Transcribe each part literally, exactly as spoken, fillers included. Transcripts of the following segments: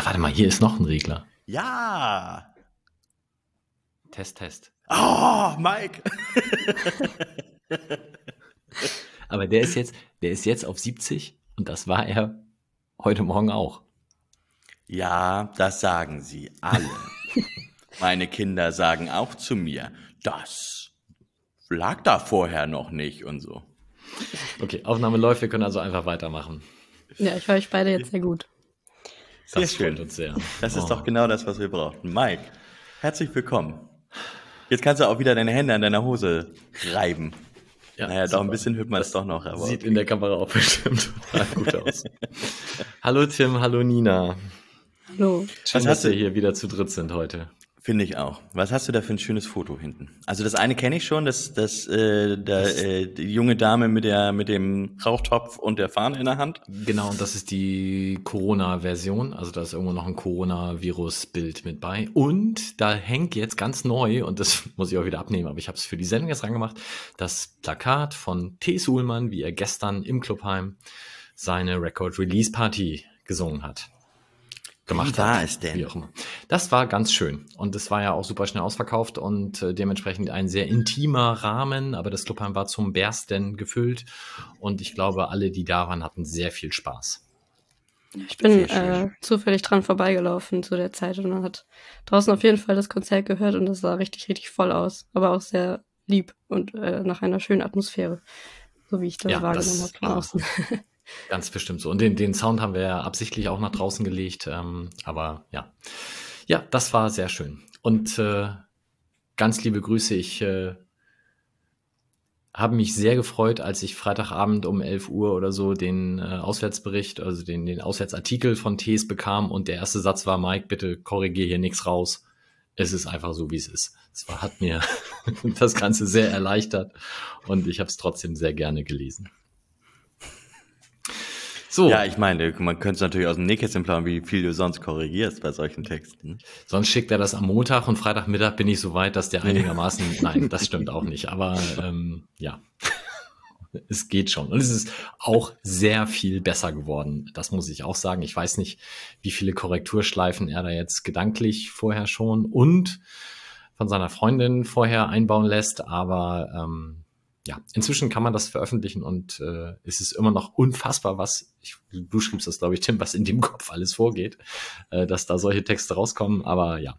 Warte mal, hier ist noch ein Regler. Ja. Test, Test. Oh, Mike. Aber der ist jetzt, der ist jetzt auf siebzig und das war er heute Morgen auch. Ja, das sagen sie alle. Meine Kinder sagen auch zu mir, das lag da vorher noch nicht und so. Okay, Aufnahme läuft, wir können also einfach weitermachen. Ja, ich höre euch beide jetzt sehr gut. Sehr Das schön. freut uns sehr. Das ist Oh. doch genau das, was wir brauchten. Mike, herzlich willkommen. Jetzt kannst du auch wieder deine Hände an deiner Hose reiben. Ja, naja, super. doch ein bisschen hört man es Das doch noch. Aber Sieht okay. in der Kamera auch bestimmt total gut aus. Hallo Tim, hallo Nina. Hallo. Schön, Was dass hast wir du- hier wieder zu dritt sind heute. Finde ich auch. Was hast du da für ein schönes Foto hinten? Also das eine kenne ich schon, das, das, äh, da, äh, die junge Dame mit der, mit dem Rauchtopf und der Fahne in der Hand. Genau, und das ist die Corona-Version. Also da ist irgendwo noch ein Coronavirus-Bild mit bei. Und da hängt jetzt ganz neu, und das muss ich auch wieder abnehmen, aber ich habe es für die Sendung jetzt rangemacht, das Plakat von T. Suhlmann, wie er gestern im Clubheim seine Record-Release-Party gesungen hat. Gemacht Wie war hat, es denn? Wie auch immer. Das war ganz schön. Und es war ja auch super schnell ausverkauft und äh, dementsprechend ein sehr intimer Rahmen, aber das Clubheim war zum Bersten gefüllt und ich glaube, alle, die da waren, hatten sehr viel Spaß. Ich bin Sehr schön. äh, zufällig dran vorbeigelaufen zu der Zeit und man hat draußen auf jeden Fall das Konzert gehört und das sah richtig, richtig voll aus. Aber auch sehr lieb und äh, nach einer schönen Atmosphäre. So wie ich das Ja, wahrgenommen das habe von war- außen. Ganz bestimmt so. Und den, den Sound haben wir ja absichtlich auch nach draußen gelegt. Ähm, aber ja. Ja, das war sehr schön. Und äh, ganz liebe Grüße. Ich äh, habe mich sehr gefreut, als ich Freitagabend um elf Uhr oder so den äh, Auswärtsbericht, also den, den Auswärtsartikel von Tees bekam. Und der erste Satz war, Mike, bitte korrigier hier nichts raus. Es ist einfach so, wie es ist. Es war, hat mir das Ganze sehr erleichtert. Und ich habe es trotzdem sehr gerne gelesen. So. Ja, ich meine, man könnte es natürlich aus dem Nähkästchen planen, wie viel du sonst korrigierst bei solchen Texten. Sonst schickt er das am Montag und Freitagmittag bin ich so weit, dass der einigermaßen, nein, das stimmt auch nicht, aber ähm, ja, es geht schon. Und es ist auch sehr viel besser geworden, das muss ich auch sagen. Ich weiß nicht, wie viele Korrekturschleifen er da jetzt gedanklich vorher schon und von seiner Freundin vorher einbauen lässt, aber ähm, ja, inzwischen kann man das veröffentlichen und äh, es ist immer noch unfassbar, was, ich, du schriebst das, glaube ich, Tim, was in dem Kopf alles vorgeht, äh, dass da solche Texte rauskommen, aber ja.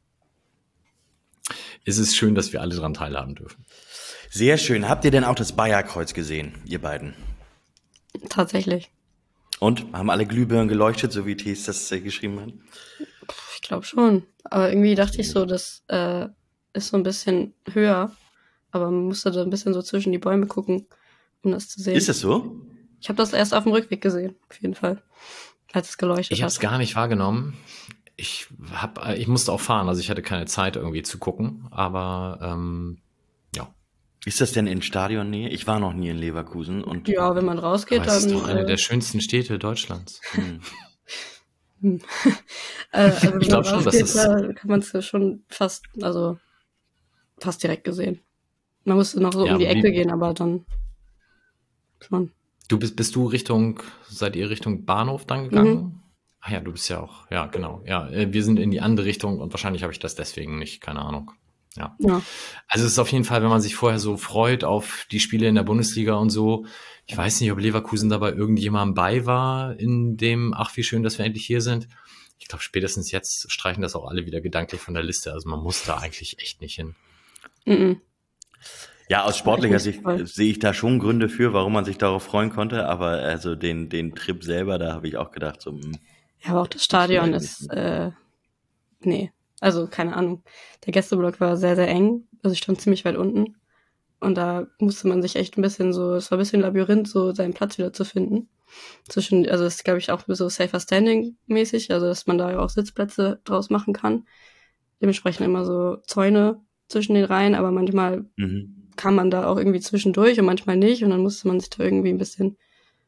Es ist schön, dass wir alle daran teilhaben dürfen. Sehr schön. Habt ihr denn auch das Bayerkreuz gesehen, ihr beiden? Tatsächlich. Und? Haben alle Glühbirnen geleuchtet, so wie Thies das äh, geschrieben hat? Ich glaube schon. Aber irgendwie dachte ich so, das äh, ist so ein bisschen höher. Aber man musste da ein bisschen so zwischen die Bäume gucken, um das zu sehen. Ist es so? Ich habe das erst auf dem Rückweg gesehen, auf jeden Fall, als es geleuchtet Ich habe es hat. gar nicht wahrgenommen. Ich hab, ich musste auch fahren, also ich hatte keine Zeit irgendwie zu gucken, aber ähm, ja. Ist das denn in Stadionnähe? Ich war noch nie in Leverkusen und Ja, wenn man rausgeht, Aber es ist dann... doch eine äh, der schönsten Städte Deutschlands. hm. äh, also wenn Ich glaub man schon, dass rausgeht, das- da kann man es ja schon fast, also fast direkt gesehen. Man musste noch so Ja, um die aber wie- Ecke gehen, aber dann schon. Du bist, bist du Richtung, seid ihr Richtung Bahnhof dann gegangen? Ah ja, du bist ja auch, ja, genau. Ja, äh, wir sind in die andere Richtung und wahrscheinlich habe ich das deswegen nicht, keine Ahnung. Ja. Ja. Also es ist auf jeden Fall, wenn man sich vorher so freut auf die Spiele in der Bundesliga und so. Ich weiß nicht, ob Leverkusen dabei irgendjemandem bei war in dem, ach wie schön, dass wir endlich hier sind. Ich glaube, spätestens jetzt streichen das auch alle wieder gedanklich von der Liste. Also man muss da eigentlich echt nicht hin. Mhm. Ja, aus sportlicher nicht Sicht voll. sehe ich da schon Gründe für, warum man sich darauf freuen konnte, aber also den, den Trip selber, da habe ich auch gedacht, so, hm, Ja, aber auch das Stadion Vielleicht ist, nicht. äh, nee, also keine Ahnung. Der Gästeblock war sehr, sehr eng. Also ich stand ziemlich weit unten. Und da musste man sich echt ein bisschen so, es war ein bisschen Labyrinth, so seinen Platz wieder zu finden. Zwischen, also es ist, glaube ich, auch so safer standing mäßig, also dass man da ja auch Sitzplätze draus machen kann. Dementsprechend immer so Zäune zwischen den Reihen, aber manchmal mhm. kam man da auch irgendwie zwischendurch und manchmal nicht und dann musste man sich da irgendwie ein bisschen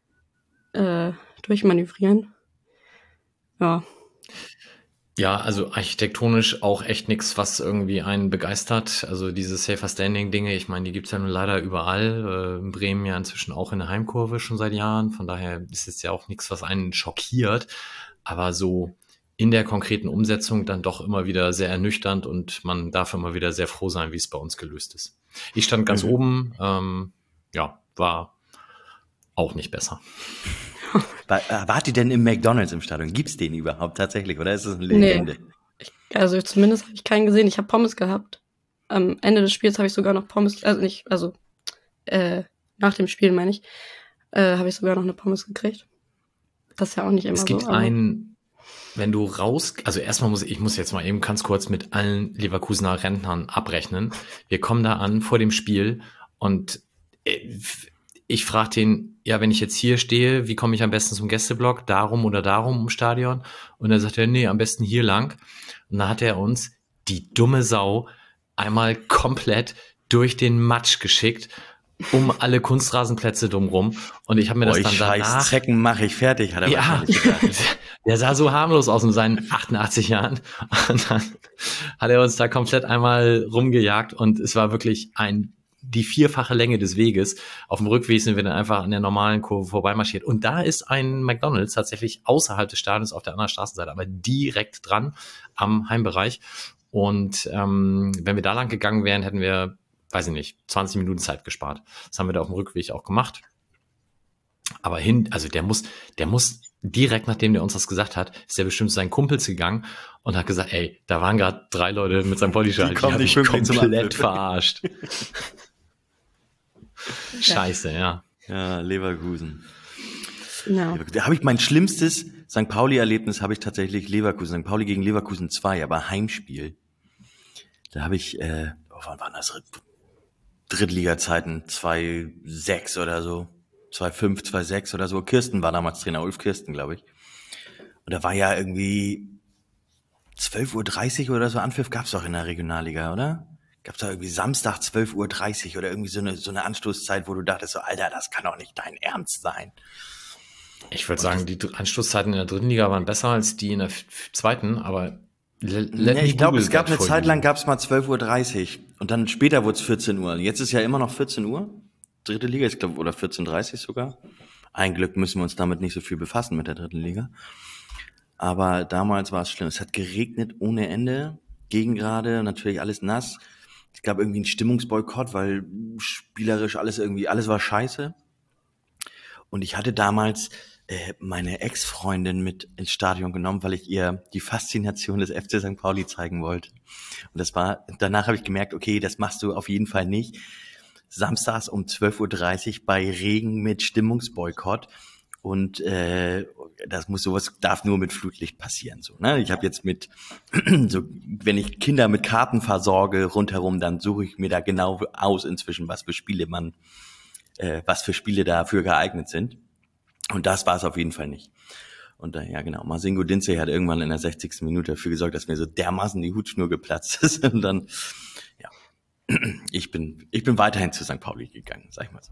äh, durchmanövrieren. Ja. Ja, also architektonisch auch echt nichts, was irgendwie einen begeistert. Also diese Safer Standing Dinge, ich meine, die gibt's ja nun leider überall. Äh, in Bremen ja inzwischen auch in der Heimkurve schon seit Jahren. Von daher ist es ja auch nichts, was einen schockiert. Aber so in der konkreten Umsetzung dann doch immer wieder sehr ernüchternd und man darf immer wieder sehr froh sein, wie es bei uns gelöst ist. Ich stand ganz mhm. oben, ähm, ja, war auch nicht besser. War, wart ihr denn im McDonald's im Stadion? Gibt's den überhaupt tatsächlich oder ist es eine Legende? Nee. Ich, also zumindest habe ich keinen gesehen. Ich habe Pommes gehabt. Am Ende des Spiels habe ich sogar noch Pommes, also nicht, also äh, nach dem Spiel meine ich, äh, habe ich sogar noch eine Pommes gekriegt. Das ist ja auch nicht immer so. Es gibt so, ein, wenn du raus, also erstmal muss ich, ich muss jetzt mal eben ganz kurz mit allen Leverkusener Rentnern abrechnen. Wir kommen da an vor dem Spiel und ich frage den, ja, wenn ich jetzt hier stehe, wie komme ich am besten zum Gästeblock? Darum oder darum im Stadion? Und dann sagt er, nee, am besten hier lang. Und dann hat er uns, die dumme Sau, einmal komplett durch den Matsch geschickt, um alle Kunstrasenplätze drumrum. Und ich habe mir das Boah, dann scheiß danach... Zecken mache ich fertig, hat er ja, wahrscheinlich gesagt. Der sah so harmlos aus in seinen achtundachtzig Jahren. Und dann hat er uns da komplett einmal rumgejagt und es war wirklich ein die vierfache Länge des Weges. Auf dem Rückweg sind wir dann einfach an der normalen Kurve vorbeimarschiert. Und da ist ein McDonald's tatsächlich außerhalb des Stadions auf der anderen Straßenseite, aber direkt dran am Heimbereich. Und ähm, wenn wir da lang gegangen wären, hätten wir, weiß ich nicht, zwanzig Minuten Zeit gespart. Das haben wir da auf dem Rückweg auch gemacht. Aber hin, also der muss, der muss direkt nachdem der uns das gesagt hat, ist der bestimmt zu seinen Kumpels gegangen und hat gesagt, ey, da waren gerade drei Leute mit seinem Bodyshot, die, die haben mich komplett verarscht. Scheiße, ja. Ja, Leverkusen. No. Da habe ich mein schlimmstes Sankt Pauli-Erlebnis habe ich tatsächlich Leverkusen. Sankt Pauli gegen Leverkusen zwei, aber Heimspiel. Da habe ich, äh, oh, wann waren das? Drittliga-Zeiten, zwei sechs oder so. zwei fünf, zwei sechs oder so. Kirsten war damals Trainer, Ulf Kirsten, glaube ich. Und da war ja irgendwie zwölf Uhr dreißig oder so Anpfiff gab's doch in der Regionalliga, oder? Gab's da irgendwie Samstag zwölf Uhr dreißig oder irgendwie so eine so eine Anstoßzeit, wo du dachtest so, Alter, das kann doch nicht dein Ernst sein. Ich würde sagen, die Anstoßzeiten in der dritten Liga waren besser als die in der zweiten, aber let ja, ich glaube, es gab eine Zeit lang, gab's mal zwölf Uhr dreißig und dann später wurde es vierzehn Uhr. Jetzt ist ja immer noch vierzehn Uhr. Dritte Liga, ich glaube, oder vierzehn Uhr dreißig sogar. Ein Glück müssen wir uns damit nicht so viel befassen mit der dritten Liga. Aber damals war es schlimm. Es hat geregnet ohne Ende, Gegengrade, natürlich alles nass. Ich glaube, irgendwie ein Stimmungsboykott, weil spielerisch alles irgendwie, alles war scheiße. Und ich hatte damals äh, meine Ex-Freundin mit ins Stadion genommen, weil ich ihr die Faszination des F C Sankt Pauli zeigen wollte. Und das war, danach habe ich gemerkt, okay, das machst du auf jeden Fall nicht. Samstags um zwölf Uhr dreißig bei Regen mit Stimmungsboykott und äh, das muss sowas darf nur mit Flutlicht passieren so, ne? Ich habe jetzt mit so, wenn ich Kinder mit Karten versorge rundherum, dann suche ich mir da genau aus inzwischen, was für Spiele man äh, was für Spiele dafür geeignet sind. Und das war es auf jeden Fall nicht. Und äh, ja genau, Masingo Dinze hat irgendwann in der sechzigsten Minute dafür gesorgt, dass mir so dermaßen die Hutschnur geplatzt ist und dann ja. Ich bin, ich bin weiterhin zu Sankt Pauli gegangen, sag ich mal so.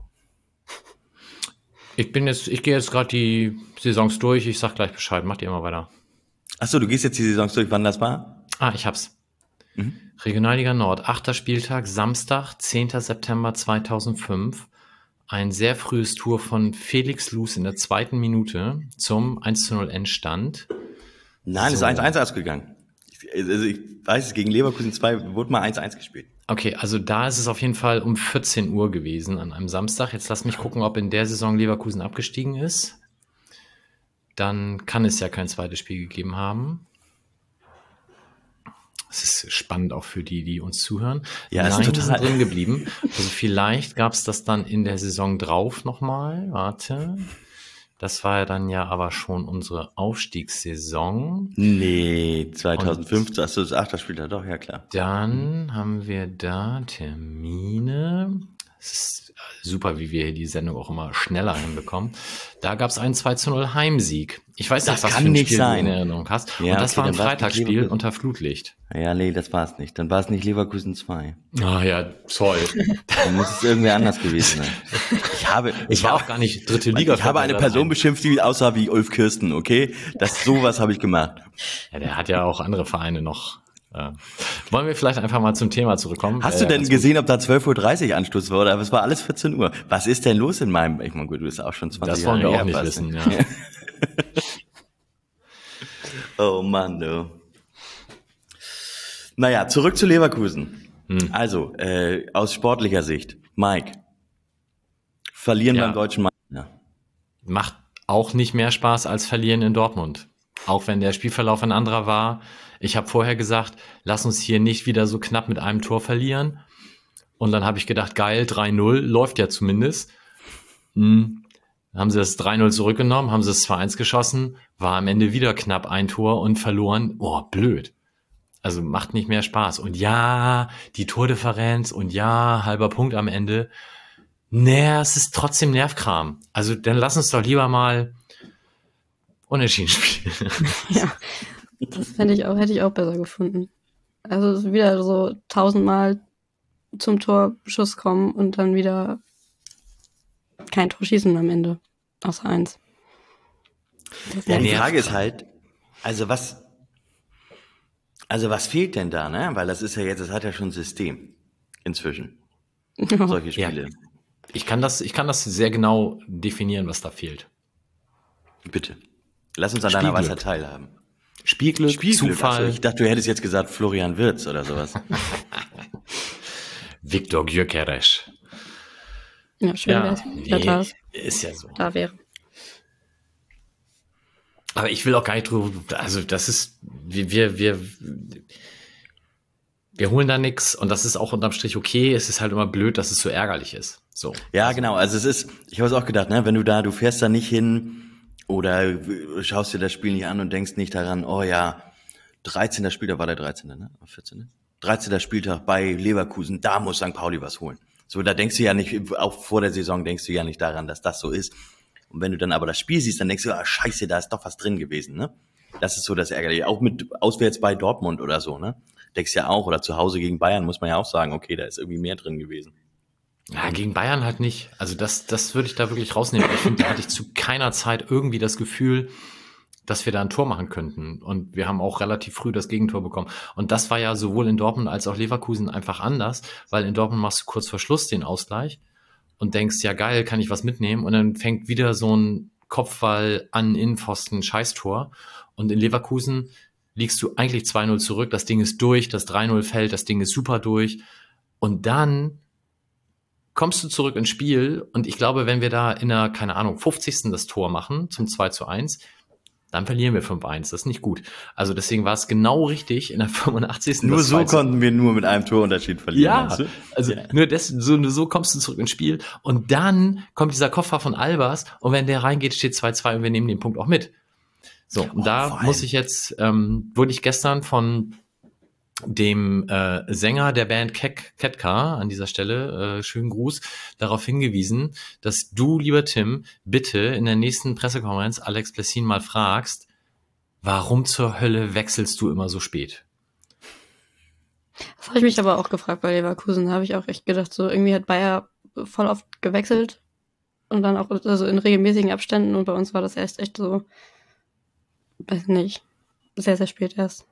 Ich bin jetzt, ich gehe jetzt gerade die Saisons durch. Ich sag gleich Bescheid. Macht ihr immer weiter. Ach so, du gehst jetzt die Saisons durch. Wann das war? Ah, ich hab's. Mhm. Regionalliga Nord, achter Spieltag, Samstag, zehnter September zweitausendfünf. Ein sehr frühes Tor von Felix Luz in der zweiten Minute zum eins zu null Endstand. Nein, es so. ist eins eins ausgegangen. Also ich weiß, gegen Leverkusen zwei wurde mal eins eins gespielt. Okay, also da ist es auf jeden Fall um vierzehn Uhr gewesen an einem Samstag. Jetzt lass mich gucken, ob in der Saison Leverkusen abgestiegen ist. Dann kann es ja kein zweites Spiel gegeben haben. Das ist spannend auch für die, die uns zuhören. Ja, Nein, ist total. die sind drin geblieben. Also vielleicht gab es das dann in der Saison drauf nochmal. Warte. Das war ja dann ja aber schon unsere Aufstiegssaison. Nee, zweitausendfünfzehn, achso, das achte Spieltag, doch, ja klar. Dann haben wir da Termine. Es ist super, wie wir hier die Sendung auch immer schneller hinbekommen. Da gab es einen zwei zu null Heimsieg. Ich weiß Das nicht, was kann für ein nicht Spiel sein. du in Erinnerung hast. Ja, Und das okay, war ein dann war's nicht Freitagsspiel Leverkusen. unter Flutlicht. Ja, nee, das war es nicht. Dann war es nicht Leverkusen zwei. Ah ja, toll. Dann muss es irgendwer anders gewesen sein. Ich habe, Ich war auch gar nicht dritte Liga. ich habe eine Person beschimpft, die aussah wie Ulf Kirsten, okay? Das, sowas habe ich gemacht. Ja, der hat ja auch andere Vereine noch. Äh, wollen wir vielleicht einfach mal zum Thema zurückkommen? Hast du Äh, denn ganz gesehen, ob da zwölf Uhr dreißig Anstoß war? Aber es war alles vierzehn Uhr. Was ist denn los in meinem, ich meine, gut, du bist auch schon gut. zwanzig Das wollen wir Jahre auch nicht her, wissen, fast. ja. Oh Mann, du. Naja, zurück zu Leverkusen. Hm. Also, äh, aus sportlicher Sicht, Mike, verlieren ja. beim deutschen Meister. Macht auch nicht mehr Spaß als verlieren in Dortmund. Auch wenn der Spielverlauf ein anderer war. Ich habe vorher gesagt, lass uns hier nicht wieder so knapp mit einem Tor verlieren. Und dann habe ich gedacht, geil, drei null, läuft ja zumindest. Hm. Dann haben sie das drei null zurückgenommen, haben sie das zwei eins geschossen, war am Ende wieder knapp ein Tor und verloren. Oh, blöd. Also macht nicht mehr Spaß. Und ja, die Tordifferenz und ja, halber Punkt am Ende. Nee, es ist trotzdem Nervkram. Also dann lass uns doch lieber mal unentschieden spielen. Ja, das fände ich auch, hätte ich auch besser gefunden. Also wieder so tausendmal zum Torschuss kommen und dann wieder kein Tor schießen am Ende. Außer eins. Ja, die Frage ist halt, also was, also was fehlt denn da, ne? Weil das ist ja jetzt, das hat ja schon ein System inzwischen. Ja. Solche Spiele. Ja. Ich kann das, ich kann das sehr genau definieren, was da fehlt. Bitte. Lass uns an deiner Weisheit teilhaben. Spielglück, Spielglück, Zufall. Also ich dachte, du hättest jetzt gesagt Florian Wirtz oder sowas. Viktor Gyökeres. Ja, schön, ja, nee, da ist ja so. Da wäre. Aber ich will auch gar nicht drüber, also das ist, wir, wir, wir, wir holen da nix und das ist auch unterm Strich okay. Es ist halt immer blöd, dass es so ärgerlich ist. So. Ja, also, genau. Also es ist, ich habe es auch gedacht, ne, wenn du da, du fährst da nicht hin oder schaust dir das Spiel nicht an und denkst nicht daran, oh ja, dreizehnter Spieltag war der dreizehnte, ne? vierzehnte dreizehnter Spieltag bei Leverkusen, da muss Sankt Pauli was holen. So, da denkst du ja nicht, auch vor der Saison denkst du ja nicht daran, dass das so ist. Und wenn du dann aber das Spiel siehst, dann denkst du, ah, scheiße, da ist doch was drin gewesen, ne? Das ist so das Ärgerliche. Auch mit auswärts bei Dortmund oder so, ne? Denkst ja auch, oder zu Hause gegen Bayern muss man ja auch sagen, okay, da ist irgendwie mehr drin gewesen. Ja, gegen Bayern halt nicht. Also das, das würde ich da wirklich rausnehmen. Ich finde, da hatte ich zu keiner Zeit irgendwie das Gefühl, dass wir da ein Tor machen könnten. Und wir haben auch relativ früh das Gegentor bekommen. Und das war ja sowohl in Dortmund als auch Leverkusen einfach anders, weil in Dortmund machst du kurz vor Schluss den Ausgleich und denkst, ja geil, kann ich was mitnehmen? Und dann fängt wieder so ein Kopfball an Innenpfosten, Scheißtor. Und in Leverkusen liegst du eigentlich zwei null zurück, das Ding ist durch, das drei null fällt, das Ding ist super durch. Und dann kommst du zurück ins Spiel und ich glaube, wenn wir da in der, keine Ahnung, fünfzigsten das Tor machen zum zwei zu eins, dann verlieren wir fünf eins. Das ist nicht gut. Also deswegen war es genau richtig in der fünfundachtzigsten Nur so konnten wir nur mit einem Torunterschied verlieren. Ja, also ja. Nur, das, so, nur so kommst du zurück ins Spiel und dann kommt dieser Koffer von Albers und wenn der reingeht, steht zwei zwei und wir nehmen den Punkt auch mit. So, und oh, da muss ich jetzt, ähm, wurde ich gestern von dem äh, Sänger der Band Kek, Ketka an dieser Stelle, äh, schönen Gruß, darauf hingewiesen, dass du, lieber Tim, bitte in der nächsten Pressekonferenz Alex Blessin mal fragst, warum zur Hölle wechselst du immer so spät? Das habe ich mich aber auch gefragt bei Leverkusen. Da habe ich auch echt gedacht, so irgendwie hat Bayer voll oft gewechselt und dann auch also in regelmäßigen Abständen und bei uns war das erst echt so, weiß nicht, sehr, sehr spät erst.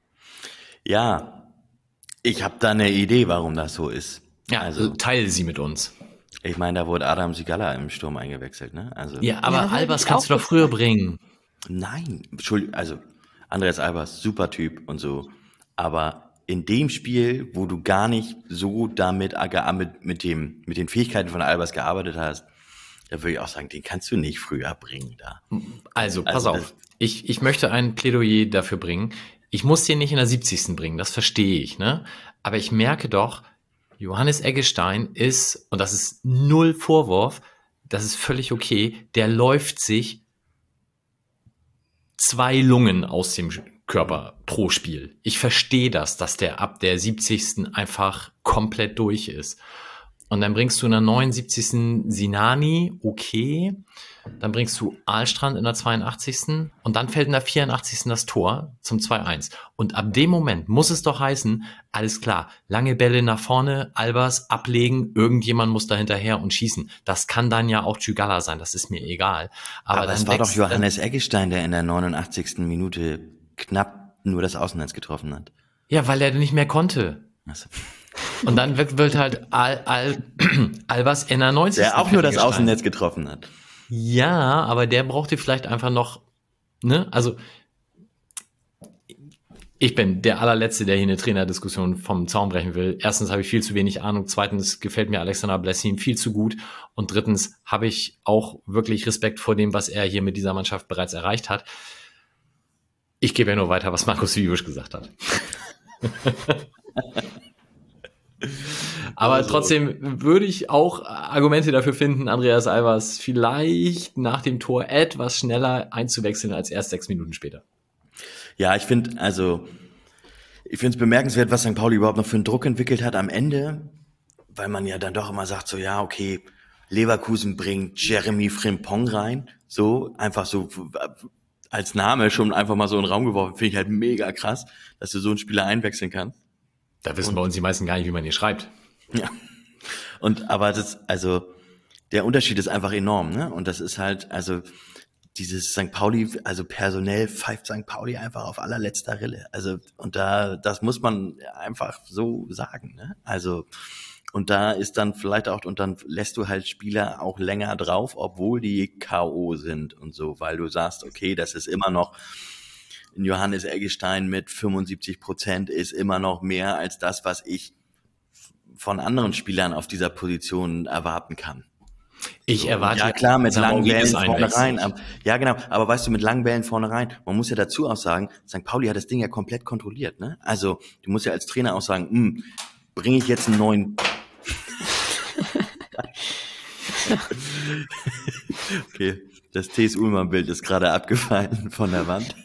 Ja, ich habe da eine Idee, warum das so ist. Ja, also teile sie mit uns. Ich meine, da wurde Adam Sigala im Sturm eingewechselt, ne? Also ja, aber ja, Albers kannst du doch früher bringen. Nein, Entschuldigung, also Andreas Albers, super Typ und so, aber in dem Spiel, wo du gar nicht so damit mit, mit dem mit den Fähigkeiten von Albers gearbeitet hast, da würde ich auch sagen, den kannst du nicht früher bringen da. Also, pass also, auf, ich ich möchte ein Plädoyer dafür bringen. Ich muss den nicht in der siebzigsten bringen, das verstehe ich, ne? Aber ich merke doch, Johannes Eggestein ist, und das ist null Vorwurf, das ist völlig okay, der läuft sich zwei Lungen aus dem Körper pro Spiel. Ich verstehe das, dass der ab der siebzigsten einfach komplett durch ist. Und dann bringst du in der neunundsiebzigsten Sinani, okay. Dann bringst du Ahlstrand in der zweiundachtzigsten und dann fällt in der vierundachtzigsten das Tor zum zwei eins. Und ab dem Moment muss es doch heißen, alles klar, lange Bälle nach vorne, Albers ablegen, irgendjemand muss da hinterher und schießen. Das kann dann ja auch Tschügalla sein, das ist mir egal. Aber, Aber es war doch Johannes Eggestein, der in der neunundachtzigsten Minute knapp nur das Außennetz getroffen hat. Ja, weil er nicht mehr konnte. Also. Und dann wird, wird halt Al, Al, Albers in der neunzigsten Der auch nur das Außennetz getroffen hat. Ja, aber der brauchte vielleicht einfach noch, ne, also Ich bin der allerletzte, der hier eine Trainerdiskussion vom Zaun brechen will. Erstens habe ich viel zu wenig Ahnung. Zweitens gefällt mir Alexander Blessin viel zu gut. Und drittens habe ich auch wirklich Respekt vor dem, was er hier mit dieser Mannschaft bereits erreicht hat. Ich gebe ja nur weiter, was Markus Wiebusch gesagt hat. Aber also, trotzdem würde ich auch Argumente dafür finden, Andreas Albers vielleicht nach dem Tor etwas schneller einzuwechseln als erst sechs Minuten später. Ja, ich finde, also, ich finde es bemerkenswert, was Sankt Pauli überhaupt noch für einen Druck entwickelt hat am Ende, weil man ja dann doch immer sagt, so, ja, okay, Leverkusen bringt Jeremy Frimpong rein, so, einfach so, als Name schon einfach mal so in den Raum geworfen, finde ich halt mega krass, dass du so einen Spieler einwechseln kannst. Da wissen und, bei uns die meisten gar nicht, wie man hier schreibt. Ja. Und, aber das, also, der Unterschied ist einfach enorm, ne? Und das ist halt, also, dieses Sankt Pauli, also personell pfeift Sankt Pauli einfach auf allerletzter Rille. Also, und da, das muss man einfach so sagen, ne? Also, und da ist dann vielleicht auch, und dann lässt du halt Spieler auch länger drauf, obwohl die K O sind und so, weil du sagst, okay, das ist immer noch, Johannes Eggestein mit fünfundsiebzig Prozent ist immer noch mehr als das, was ich von anderen Spielern auf dieser Position erwarten kann. Ich erwarte ja klar mit langen Bällen vorne rein. Ja genau, aber weißt du, mit langen Bällen vorne rein, man muss ja dazu auch sagen, Sankt Pauli hat das Ding ja komplett kontrolliert, ne? Also du musst ja als Trainer auch sagen, bringe ich jetzt einen neuen okay, das T S Ullmann-Bild ist gerade abgefallen von der Wand.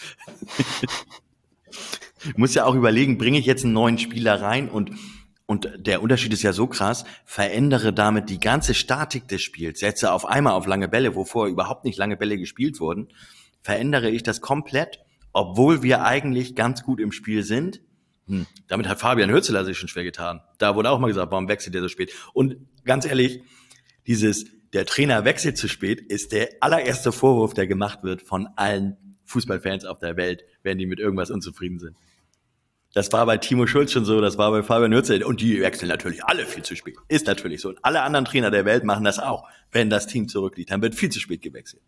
Du musst ja auch überlegen, bringe ich jetzt einen neuen Spieler rein und Und der Unterschied ist ja so krass, verändere damit die ganze Statik des Spiels, setze auf einmal auf lange Bälle, wo vorher überhaupt nicht lange Bälle gespielt wurden, verändere ich das komplett, obwohl wir eigentlich ganz gut im Spiel sind. Hm. Damit hat Fabian Hürzeler sich schon schwer getan. Da wurde auch mal gesagt, warum wechselt der so spät? Und ganz ehrlich, dieses, der Trainer wechselt zu spät, ist der allererste Vorwurf, der gemacht wird von allen Fußballfans auf der Welt, wenn die mit irgendwas unzufrieden sind. Das war bei Timo Schulz schon so, das war bei Fabian Hürzeler. Und die wechseln natürlich alle viel zu spät. Ist natürlich so. Und alle anderen Trainer der Welt machen das auch. Wenn das Team zurückliegt, dann wird viel zu spät gewechselt.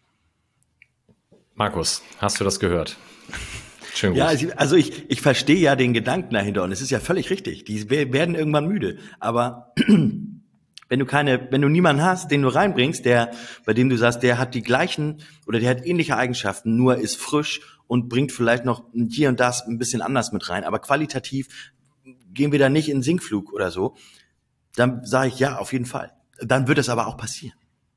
Markus, hast du das gehört? Schön gut. Ja, also ich, ich verstehe ja den Gedanken dahinter. Und es ist ja völlig richtig. Die werden irgendwann müde. Aber wenn du keine, wenn du niemanden hast, den du reinbringst, der, bei dem du sagst, der hat die gleichen oder der hat ähnliche Eigenschaften, nur ist frisch und bringt vielleicht noch hier und das ein bisschen anders mit rein, aber qualitativ gehen wir da nicht in den Sinkflug oder so, dann sage ich ja, auf jeden Fall. Dann wird es aber auch passieren.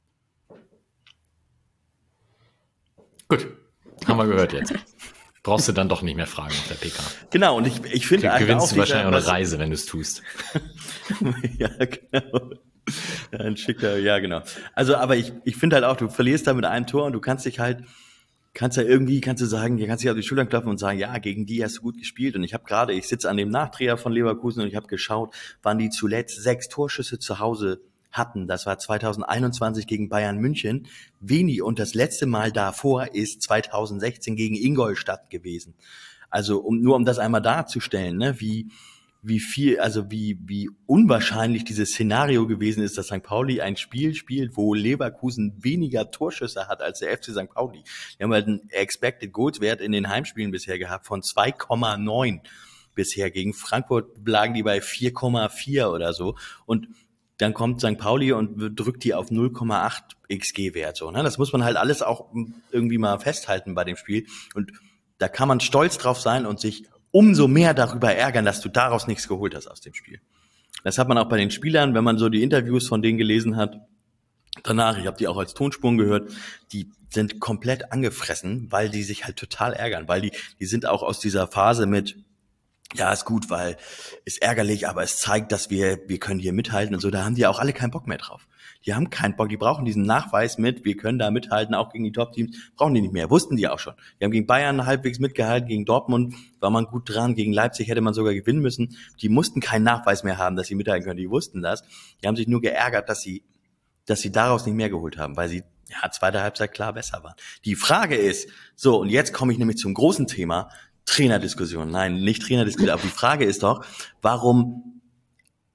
Gut, haben wir gehört jetzt. Brauchst du dann doch nicht mehr fragen auf der P K. Genau, und ich, ich finde du gewinnst du wahrscheinlich auch eine Reise, wenn du es tust. Ja, genau. Ja, ein schicker, ja, genau. Also, aber ich, ich finde halt auch, du verlierst da mit einem Tor und du kannst dich halt, kannst ja irgendwie, kannst du sagen, du kannst dich auf die Schultern klopfen und sagen, ja, gegen die hast du gut gespielt. Und ich habe gerade, ich sitze an dem Nachdreher von Leverkusen und ich habe geschaut, wann die zuletzt sechs Torschüsse zu Hause hatten. Das war zweitausendeinundzwanzig gegen Bayern München. Wenig. Und das letzte Mal davor ist zweitausendsechzehn gegen Ingolstadt gewesen. Also, um, nur um das einmal darzustellen, ne, wie, wie viel, also wie, wie unwahrscheinlich dieses Szenario gewesen ist, dass Sankt Pauli ein Spiel spielt, wo Leverkusen weniger Torschüsse hat als der F C Sankt Pauli. Wir haben halt einen Expected Goals Wert in den Heimspielen bisher gehabt von zwei Komma neun bisher. Gegen Frankfurt lagen die bei vier Komma vier oder so. Und dann kommt Sankt Pauli und drückt die auf null Komma acht X G-Wert. So, ne? Das muss man halt alles auch irgendwie mal festhalten bei dem Spiel. Und da kann man stolz drauf sein und sich umso mehr darüber ärgern, dass du daraus nichts geholt hast aus dem Spiel. Das hat man auch bei den Spielern, wenn man so die Interviews von denen gelesen hat. Danach, ich habe die auch als Tonspuren gehört, die sind komplett angefressen, weil die sich halt total ärgern, weil die die sind auch aus dieser Phase mit, ja, ist gut, weil ist ärgerlich, aber es zeigt, dass wir wir können hier mithalten und so, da haben die auch alle keinen Bock mehr drauf. Die haben keinen Bock, die brauchen diesen Nachweis mit, wir können da mithalten, auch gegen die Top-Teams, brauchen die nicht mehr, wussten die auch schon. Die haben gegen Bayern halbwegs mitgehalten, gegen Dortmund war man gut dran, gegen Leipzig hätte man sogar gewinnen müssen. Die mussten keinen Nachweis mehr haben, dass sie mithalten können, die wussten das. Die haben sich nur geärgert, dass sie, dass sie daraus nicht mehr geholt haben, weil sie, ja, zweite Halbzeit klar besser waren. Die Frage ist, so, und jetzt komme ich nämlich zum großen Thema, Trainerdiskussion. Nein, nicht Trainerdiskussion, aber die Frage ist doch, warum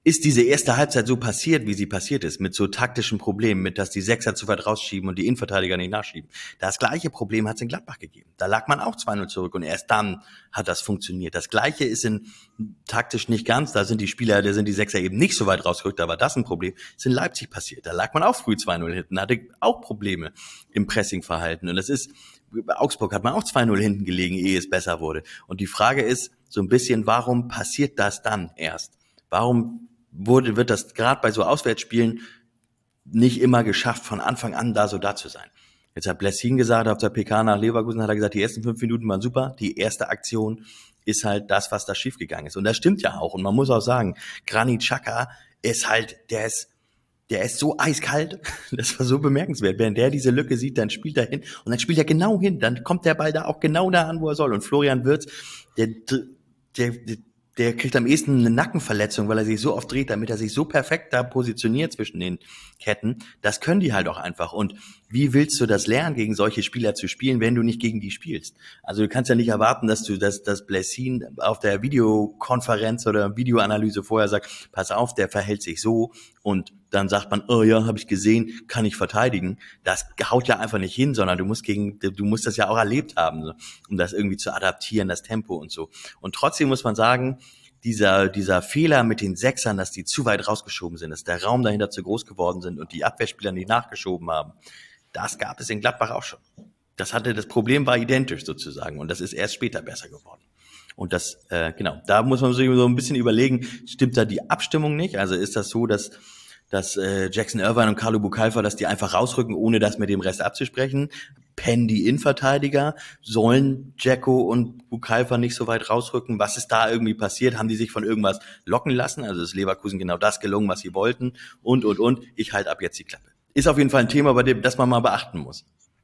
ist diese erste Halbzeit so passiert, wie sie passiert ist, mit so taktischen Problemen, mit dass die Sechser zu weit rausschieben und die Innenverteidiger nicht nachschieben. Das gleiche Problem hat es in Gladbach gegeben. Da lag man auch zwei null zurück und erst dann hat das funktioniert. Das gleiche ist in taktisch nicht ganz, da sind die Spieler, da sind die Sechser eben nicht so weit rausgerückt, da war das ein Problem. Das ist in Leipzig passiert. Da lag man auch früh zwei null hinten, hatte auch Probleme im Pressingverhalten. Und das ist, bei Augsburg hat man auch zwei null hinten gelegen, ehe es besser wurde. Und die Frage ist so ein bisschen, warum passiert das dann erst? Warum wurde, wird das gerade bei so Auswärtsspielen nicht immer geschafft, von Anfang an da so da zu sein? Jetzt hat Blessin gesagt, auf der P K nach Leverkusen hat er gesagt, die ersten fünf Minuten waren super, die erste Aktion ist halt das, was da schiefgegangen ist. Und das stimmt ja auch. Und man muss auch sagen, Granit Xhaka ist halt, der ist, der ist so eiskalt, das war so bemerkenswert. Während der diese Lücke sieht, dann spielt er hin und dann spielt er genau hin, dann kommt der Ball da auch genau da an, wo er soll. Und Florian Wirtz, der, der, der Der kriegt am ehesten eine Nackenverletzung, weil er sich so oft dreht, damit er sich so perfekt da positioniert zwischen den Ketten. Das können die halt auch einfach. Und wie willst du das lernen, gegen solche Spieler zu spielen, wenn du nicht gegen die spielst? Also du kannst ja nicht erwarten, dass du, dass, dass Blessin auf der Videokonferenz oder Videoanalyse vorher sagt, pass auf, der verhält sich so. Und dann sagt man, oh ja, habe ich gesehen, kann ich verteidigen. Das haut ja einfach nicht hin, sondern du musst gegen, du musst das ja auch erlebt haben, so, um das irgendwie zu adaptieren, das Tempo und so. Und trotzdem muss man sagen, dieser, dieser Fehler mit den Sechsern, dass die zu weit rausgeschoben sind, dass der Raum dahinter zu groß geworden sind und die Abwehrspieler nicht nachgeschoben haben, das gab es in Gladbach auch schon. Das hatte, das Problem war identisch sozusagen und das ist erst später besser geworden. Und das, äh, genau, da muss man sich so ein bisschen überlegen, stimmt da die Abstimmung nicht? Also ist das so, dass dass äh, Jackson Irvine und Carlo Bucalfa, dass die einfach rausrücken, ohne das mit dem Rest abzusprechen? Pennen die Innenverteidiger? Sollen Dzeko und Bucalfa nicht so weit rausrücken? Was ist da irgendwie passiert? Haben die sich von irgendwas locken lassen? Also ist Leverkusen genau das gelungen, was sie wollten? Und, und, und. Ich halte ab jetzt die Klappe. Ist auf jeden Fall ein Thema, bei dem, das man mal beachten muss.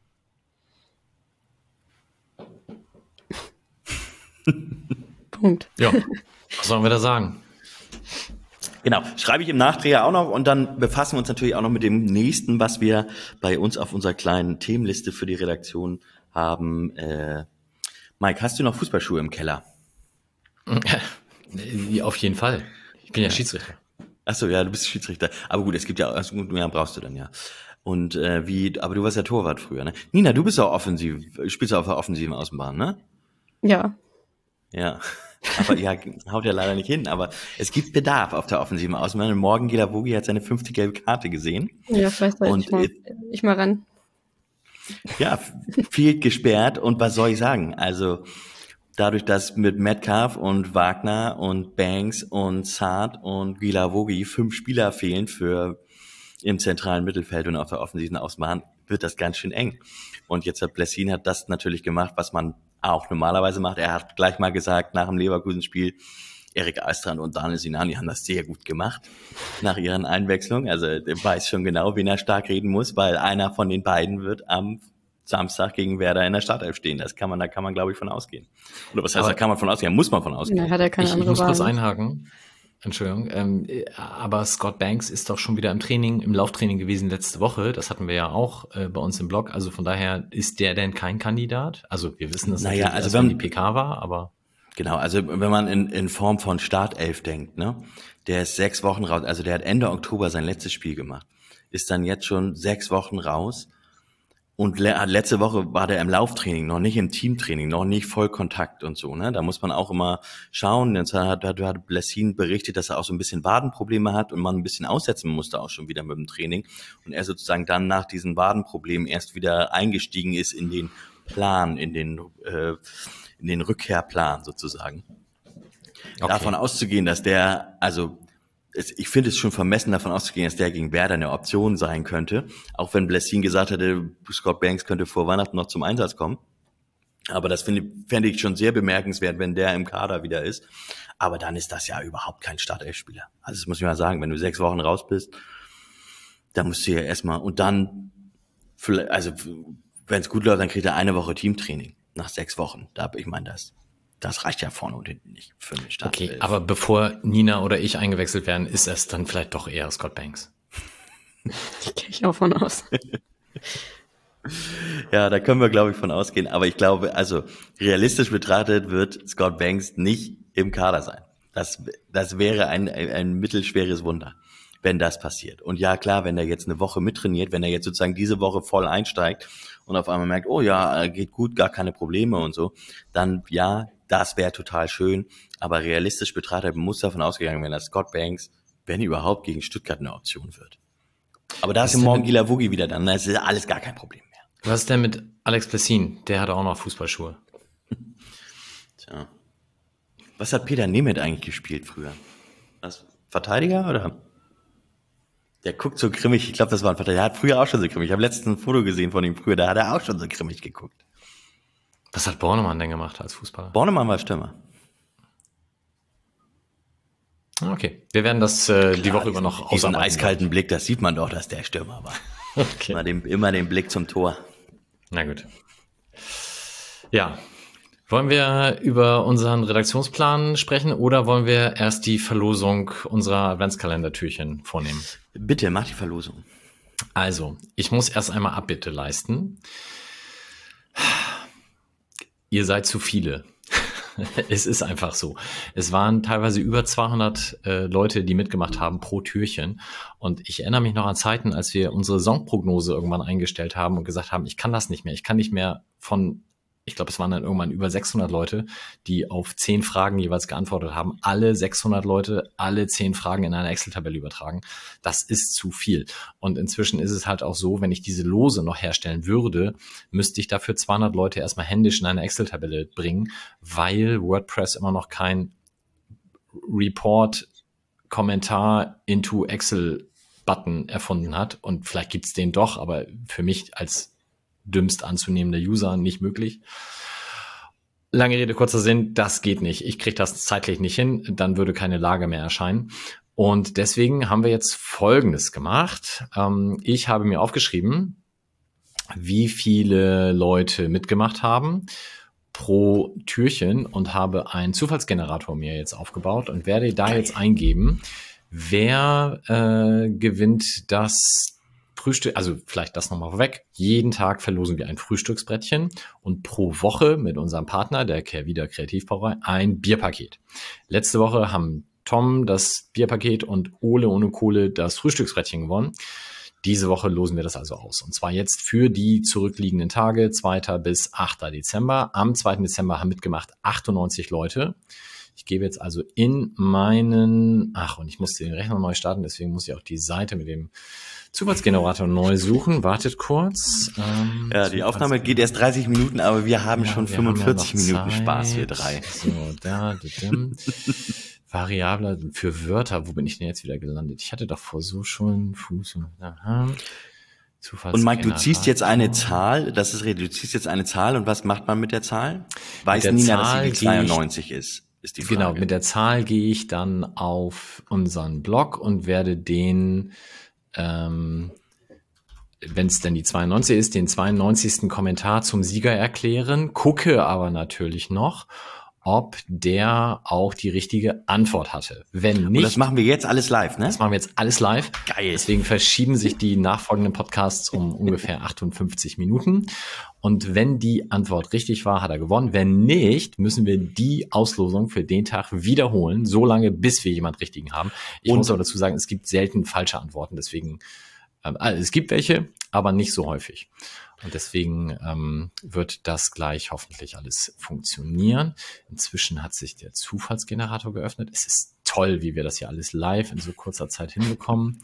Punkt. Ja, was sollen wir da sagen? Genau, schreibe ich im Nachdreher auch noch und dann befassen wir uns natürlich auch noch mit dem nächsten, was wir bei uns auf unserer kleinen Themenliste für die Redaktion haben. Äh, Mike, hast du noch Fußballschuhe im Keller? Ja, auf jeden Fall. Ich bin ja Schiedsrichter. Ach so, ja, du bist Schiedsrichter. Aber gut, es gibt ja, also gut, ja, brauchst du dann ja. Und äh, wie, aber du warst ja Torwart früher, ne? Nina, du bist auch offensiv, spielst auf der offensiven Außenbahn, ne? Ja. Ja. Aber ja, haut ja leider nicht hin. Aber es gibt Bedarf auf der offensiven Außenbahn. Und morgen Gila Vogi hat seine fünfte gelbe Karte gesehen. Ja, vielleicht soll ich, mal, ich mal ran. Ja, fehlt gesperrt. Und was soll ich sagen? Also dadurch, dass mit Metcalf und Wagner und Banks und Saad und Gila Vogi fünf Spieler fehlen für im zentralen Mittelfeld und auf der offensiven Außenbahn, wird das ganz schön eng. Und jetzt hat Blessin hat das natürlich gemacht, was man auch normalerweise macht. Er hat gleich mal gesagt, nach dem Leverkusen-Spiel, Erik Alstrand und Daniel Sinani haben das sehr gut gemacht nach ihren Einwechslungen. Also er weiß schon genau, wen er stark reden muss, weil einer von den beiden wird am Samstag gegen Werder in der Startelf stehen. Das kann man, da kann man, glaube ich, von ausgehen. Oder was heißt, aber da kann man von ausgehen? Muss man von ausgehen. Ja, hat er keine ich, andere ich muss Wahl. kurz einhaken. Entschuldigung, ähm, aber Scott Banks ist doch schon wieder im Training, im Lauftraining gewesen letzte Woche. Das hatten wir ja auch äh, bei uns im Blog. Also von daher ist der denn kein Kandidat? Also wir wissen das naja, natürlich, also erst, wenn wenn die P K war, aber genau, also wenn man in, in Form von Startelf denkt, ne, der ist sechs Wochen raus. Also der hat Ende Oktober sein letztes Spiel gemacht, ist dann jetzt schon sechs Wochen raus. Und le- letzte Woche war der im Lauftraining, noch nicht im Teamtraining, noch nicht Vollkontakt und so, ne? Da muss man auch immer schauen. Jetzt hat, hat, hat Blessin berichtet, dass er auch so ein bisschen Wadenprobleme hat und man ein bisschen aussetzen musste auch schon wieder mit dem Training. Und er sozusagen dann nach diesen Wadenproblemen erst wieder eingestiegen ist in den Plan, in den, äh, in den Rückkehrplan sozusagen. Okay. Davon auszugehen, dass der, also ich finde es schon vermessen, davon auszugehen, dass der gegen Werder eine Option sein könnte. Auch wenn Blessin gesagt hätte, Scott Banks könnte vor Weihnachten noch zum Einsatz kommen. Aber das finde fände ich schon sehr bemerkenswert, wenn der im Kader wieder ist. Aber dann ist das ja überhaupt kein Startelfspieler. Also das muss ich mal sagen, wenn du sechs Wochen raus bist, dann musst du ja erstmal, und dann, also wenn es gut läuft, dann kriegt er eine Woche Teamtraining nach sechs Wochen. Da, ich meine, das Das reicht ja vorne und hinten nicht für den Start. Okay, aber bevor Nina oder ich eingewechselt werden, ist es dann vielleicht doch eher Scott Banks. Ich gehe ich auch von aus. Ja, da können wir, glaube ich, von ausgehen. Aber ich glaube, also realistisch betrachtet wird Scott Banks nicht im Kader sein. Das, das wäre ein, ein mittelschweres Wunder, wenn das passiert. Und ja, klar, wenn er jetzt eine Woche mittrainiert, wenn er jetzt sozusagen diese Woche voll einsteigt und auf einmal merkt, oh ja, geht gut, gar keine Probleme und so, dann ja, das wäre total schön. Aber realistisch betrachtet muss davon ausgegangen werden, dass Scott Banks, wenn überhaupt, gegen Stuttgart eine Option wird. Aber da ist ja morgen Gila Woogie wieder dann, das ist alles gar kein Problem mehr. Was ist denn mit Alex Blessin? Der hat auch noch Fußballschuhe. Tja. Was hat Peter Nemeth eigentlich gespielt früher? Was, Verteidiger oder? Der guckt so grimmig, ich glaube, das war ein Verteidiger. Der hat früher auch schon so grimmig. Ich habe letztens ein Foto gesehen von ihm früher, da hat er auch schon so grimmig geguckt. Was hat Bornemann denn gemacht als Fußballer? Bornemann war Stürmer. Okay, wir werden das äh, Klar, die Woche über noch ausarbeiten. Diesen eiskalten Blick, das sieht man doch, dass der Stürmer war. Okay. Immer, den, immer den Blick zum Tor. Na gut. Ja, wollen wir über unseren Redaktionsplan sprechen oder wollen wir erst die Verlosung unserer Adventskalendertürchen vornehmen? Bitte, mach die Verlosung. Also, ich muss erst einmal Abbitte leisten. Ihr seid zu viele. Es ist einfach so. Es waren teilweise über zweihundert äh, Leute, die mitgemacht haben pro Türchen. Und ich erinnere mich noch an Zeiten, als wir unsere Saisonprognose irgendwann eingestellt haben und gesagt haben, ich kann das nicht mehr. Ich kann nicht mehr von, ich glaube, es waren dann irgendwann über sechshundert Leute, die auf zehn Fragen jeweils geantwortet haben. Alle sechshundert Leute, alle zehn Fragen in eine Excel-Tabelle übertragen. Das ist zu viel. Und inzwischen ist es halt auch so, wenn ich diese Lose noch herstellen würde, müsste ich dafür zweihundert Leute erstmal händisch in eine Excel-Tabelle bringen, weil WordPress immer noch kein Report, Kommentar into Excel-Button erfunden hat. Und vielleicht gibt's den doch, aber für mich als dümmst anzunehmender User nicht möglich. Lange Rede, kurzer Sinn, das geht nicht. Ich kriege das zeitlich nicht hin, dann würde keine Lage mehr erscheinen. Und deswegen haben wir jetzt Folgendes gemacht. Ähm, ich habe mir aufgeschrieben, wie viele Leute mitgemacht haben pro Türchen und habe einen Zufallsgenerator mir jetzt aufgebaut und werde da jetzt eingeben, wer äh, gewinnt das Frühstück, also vielleicht das nochmal vorweg. Jeden Tag verlosen wir ein Frühstücksbrettchen und pro Woche mit unserem Partner, der Kehrwieder Kreativbrauerei, ein Bierpaket. Letzte Woche haben Tom das Bierpaket und Ole ohne Kohle das Frühstücksbrettchen gewonnen. Diese Woche losen wir das also aus. Und zwar jetzt für die zurückliegenden Tage, zweiter bis achter Dezember. Am zweiten Dezember haben mitgemacht achtundneunzig Leute. Ich gebe jetzt also in meinen, ach, und ich muss den Rechner neu starten, deswegen muss ich auch die Seite mit dem Zufallsgenerator neu suchen. Wartet kurz. Ähm, ja, die Aufnahme geht erst dreißig Minuten, aber wir haben ja, schon wir fünfundvierzig haben ja Minuten Zeit. Spaß, wir drei. So, da, da Variable für Wörter. Wo bin ich denn jetzt wieder gelandet? Ich hatte doch vor so schon Fuß. Aha. Und Mike, du ziehst jetzt eine Zahl, das ist, du ziehst jetzt eine Zahl und was macht man mit der Zahl? Weiß der Nina, Zahl dass sie die zweiundneunzig ist, ist die Frage. Genau, mit der Zahl gehe ich dann auf unseren Blog und werde den Ähm, wenn es denn die zweiundneunzig ist, den zweiundneunzigsten Kommentar zum Sieger erklären, gucke aber natürlich noch, ob der auch die richtige Antwort hatte. Wenn nicht. Und das machen wir jetzt alles live, ne? Das machen wir jetzt alles live. Geil. Deswegen verschieben sich die nachfolgenden Podcasts um ungefähr achtundfünfzig Minuten. Und wenn die Antwort richtig war, hat er gewonnen. Wenn nicht, müssen wir die Auslosung für den Tag wiederholen, so lange, bis wir jemand richtigen haben. Ich Und muss aber dazu sagen, es gibt selten falsche Antworten. Deswegen, äh, also es gibt welche, aber nicht so häufig. Und deswegen ähm, wird das gleich hoffentlich alles funktionieren. Inzwischen hat sich der Zufallsgenerator geöffnet. Es ist toll, wie wir das hier alles live in so kurzer Zeit hinbekommen.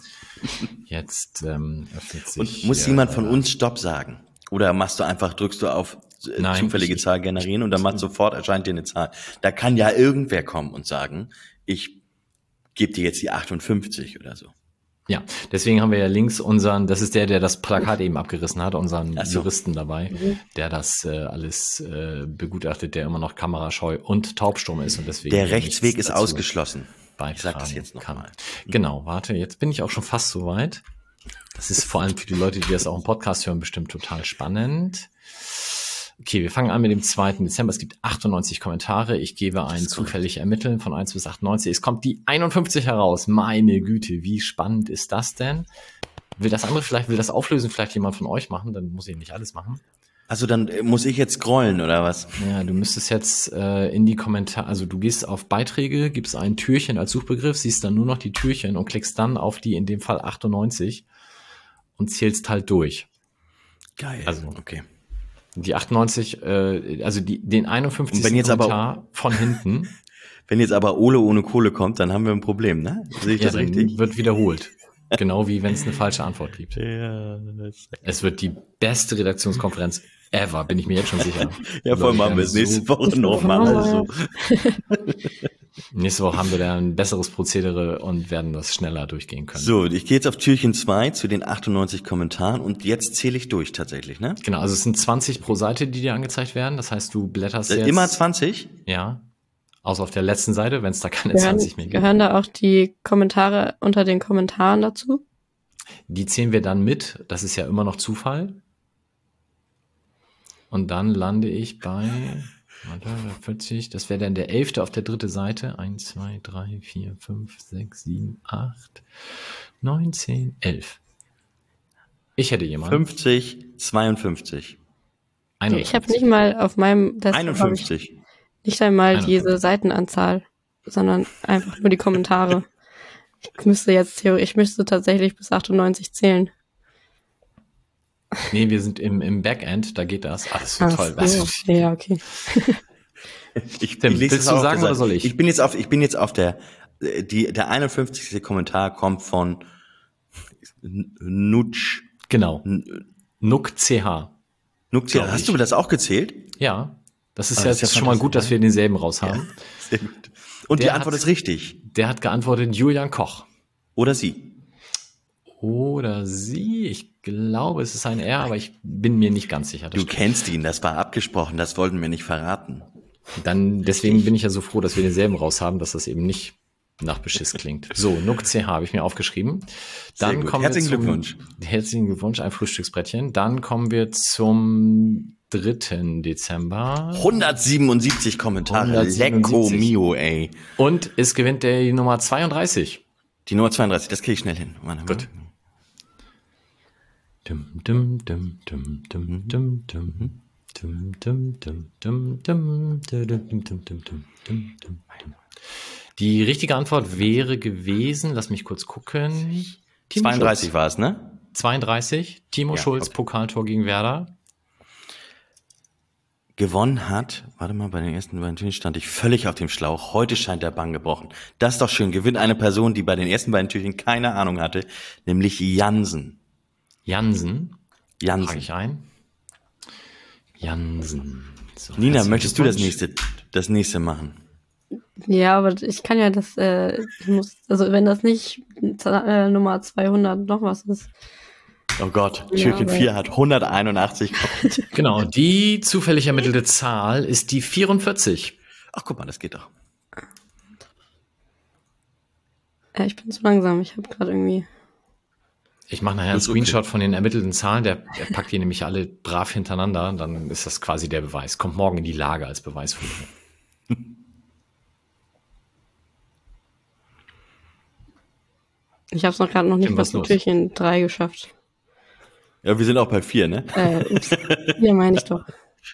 Jetzt ähm, öffnet sich... Und muss hier, jemand von uns Stopp sagen? Oder machst du einfach, drückst du auf äh, Nein, zufällige ich, Zahl generieren und dann macht sofort erscheint dir eine Zahl. Da kann ja irgendwer kommen und sagen, ich gebe dir jetzt die achtundfünfzig oder so. Ja, deswegen haben wir ja links unseren, das ist der, der das Plakat eben abgerissen hat, unseren so. Juristen dabei, mhm. der das äh, alles äh, begutachtet, der immer noch kamerascheu und taubstumm ist und deswegen. Der Rechtsweg ist ausgeschlossen. Ich sag das jetzt nochmal. Genau, warte, jetzt bin ich auch schon fast soweit. Das ist vor allem für die Leute, die das auch im Podcast hören, bestimmt total spannend. Okay, wir fangen an mit dem zweiten Dezember. Es gibt achtundneunzig Kommentare. Ich gebe ein zufällig ermitteln von eins bis achtundneunzig. Es kommt die einundfünfzig heraus. Meine Güte, wie spannend ist das denn? Will das andere vielleicht, will das auflösen, vielleicht jemand von euch machen? Dann muss ich nicht alles machen. Also dann muss ich jetzt scrollen, oder was? Ja, du müsstest jetzt äh, in die Kommentare, also du gehst auf Beiträge, gibst ein Türchen als Suchbegriff, siehst dann nur noch die Türchen und klickst dann auf die, in dem Fall achtundneunzig und zählst halt durch. Geil. Also, okay. Die achtundneunzig, äh, also die, den einundfünfzigsten Und wenn jetzt Kommentar aber, von hinten. Wenn jetzt aber Ole ohne Kohle kommt, dann haben wir ein Problem, ne? Sehe ich ja, das richtig? Wird wiederholt. Genau wie wenn es eine falsche Antwort gibt. Ja, das es wird die beste Redaktionskonferenz ever, bin ich mir jetzt schon sicher. ja, vor allem machen wir es nächste Woche nochmal. Also. Nächste Woche haben wir da ein besseres Prozedere und werden das schneller durchgehen können. So, ich gehe jetzt auf Türchen zwei zu den achtundneunzig Kommentaren und jetzt zähle ich durch tatsächlich, ne? Genau, also es sind zwanzig pro Seite, die dir angezeigt werden. Das heißt, du blätterst jetzt... Immer zwanzig? Ja, außer auf der letzten Seite, wenn es da keine gehören, zwanzig mehr gibt. Gehören da auch die Kommentare unter den Kommentaren dazu? Die zählen wir dann mit. Das ist ja immer noch Zufall. Und dann lande ich bei vierzig, das wäre dann der elfte auf der dritten Seite. eins, zwei, drei, vier, fünf, sechs, sieben, acht, neun, zehn, elf. Ich hätte jemanden. fünfzig, zweiundfünfzig. einundfünfzig. Ich habe nicht mal auf meinem Desktop einundfünfzig. Nicht einmal einundfünfzig. Diese Seitenanzahl, sondern einfach nur die Kommentare. Ich müsste jetzt theoretisch, ich müsste tatsächlich bis achtundneunzig zählen. Nee, wir sind im, im Backend, da geht das. Ah, das ist so Ach toll. so. Ja, okay. Ich, Tim, ich lese willst es du auf sagen der oder soll Seite. ich? Ich bin jetzt auf, ich bin jetzt auf der, die, der einundfünfzigste Kommentar kommt von Nutsch. Genau. Nuck C H. Nutsch, hast du das auch gezählt? Ja. Das ist Ah, ja das ist ja schon mal gut, dass wir denselben raus haben. Ja, sehr gut. Und Der die Antwort hat- ist richtig. Der hat geantwortet Julian Koch. Oder sie. Oder sie. Ich glaube, es ist ein R, aber ich bin mir nicht ganz sicher. Das Du kennst ihn, das war abgesprochen, das wollten wir nicht verraten. Dann, deswegen bin ich ja so froh, dass wir denselben raus haben, dass das eben nicht nach Beschiss klingt. So, Nuck C H habe ich mir aufgeschrieben. Dann Sehr gut. kommen Herzlichen wir zum, Glückwunsch. Herzlichen Glückwunsch, ein Frühstücksbrettchen. Dann kommen wir zum dritten Dezember. hundertsiebenundsiebzig Kommentare. Lecco hundertsiebenundsiebzig. mio, ey. Und es gewinnt der Nummer zweiunddreißig. Die Nummer zweiunddreißig, das kriege ich schnell hin. Warte mal. Gut. Dum, dum, dum, dum, dum, dum, dum. Dum, dum, dum, dum, dum, dum, dum, dum, dum, dum, dum, dum. Die richtige Antwort wäre gewesen, lass mich kurz gucken. Timo zweiunddreißig Schulz. war es, ne? zweiunddreißig. Timo Ja, Schulz, okay. Pokaltor gegen Werder. Gewonnen hat, warte mal, bei den ersten beiden Türchen stand ich völlig auf dem Schlauch. Heute scheint der Bann gebrochen. Das ist doch schön. Gewinnt eine Person, die bei den ersten beiden Türchen keine Ahnung hatte, nämlich Jansen. Jansen. Trage Jansen. ich ein. Jansen. So, Nina, herzlichen möchtest du das Glückwunsch. nächste, das nächste machen? Ja, aber ich kann ja das, äh, ich muss, also wenn das nicht äh, Nummer zweihundert noch was ist. Oh Gott, Ja, Türchen aber- vier hat hunderteinundachtzig. Genau, die zufällig ermittelte Zahl ist die vierundvierzig. Ach, guck mal, das geht doch. Äh, ich bin zu langsam, ich habe gerade irgendwie. Ich mache nachher einen Ist okay. Screenshot von den ermittelten Zahlen, der, der packt die nämlich alle brav hintereinander, dann ist das quasi der Beweis. Kommt morgen in die Lage als Beweisfolie. Ich habe es noch gerade noch nicht Tim, mal was zu los? Türchen drei geschafft. Ja, wir sind auch bei vier, ne? Äh, ups. Hier meine ich doch.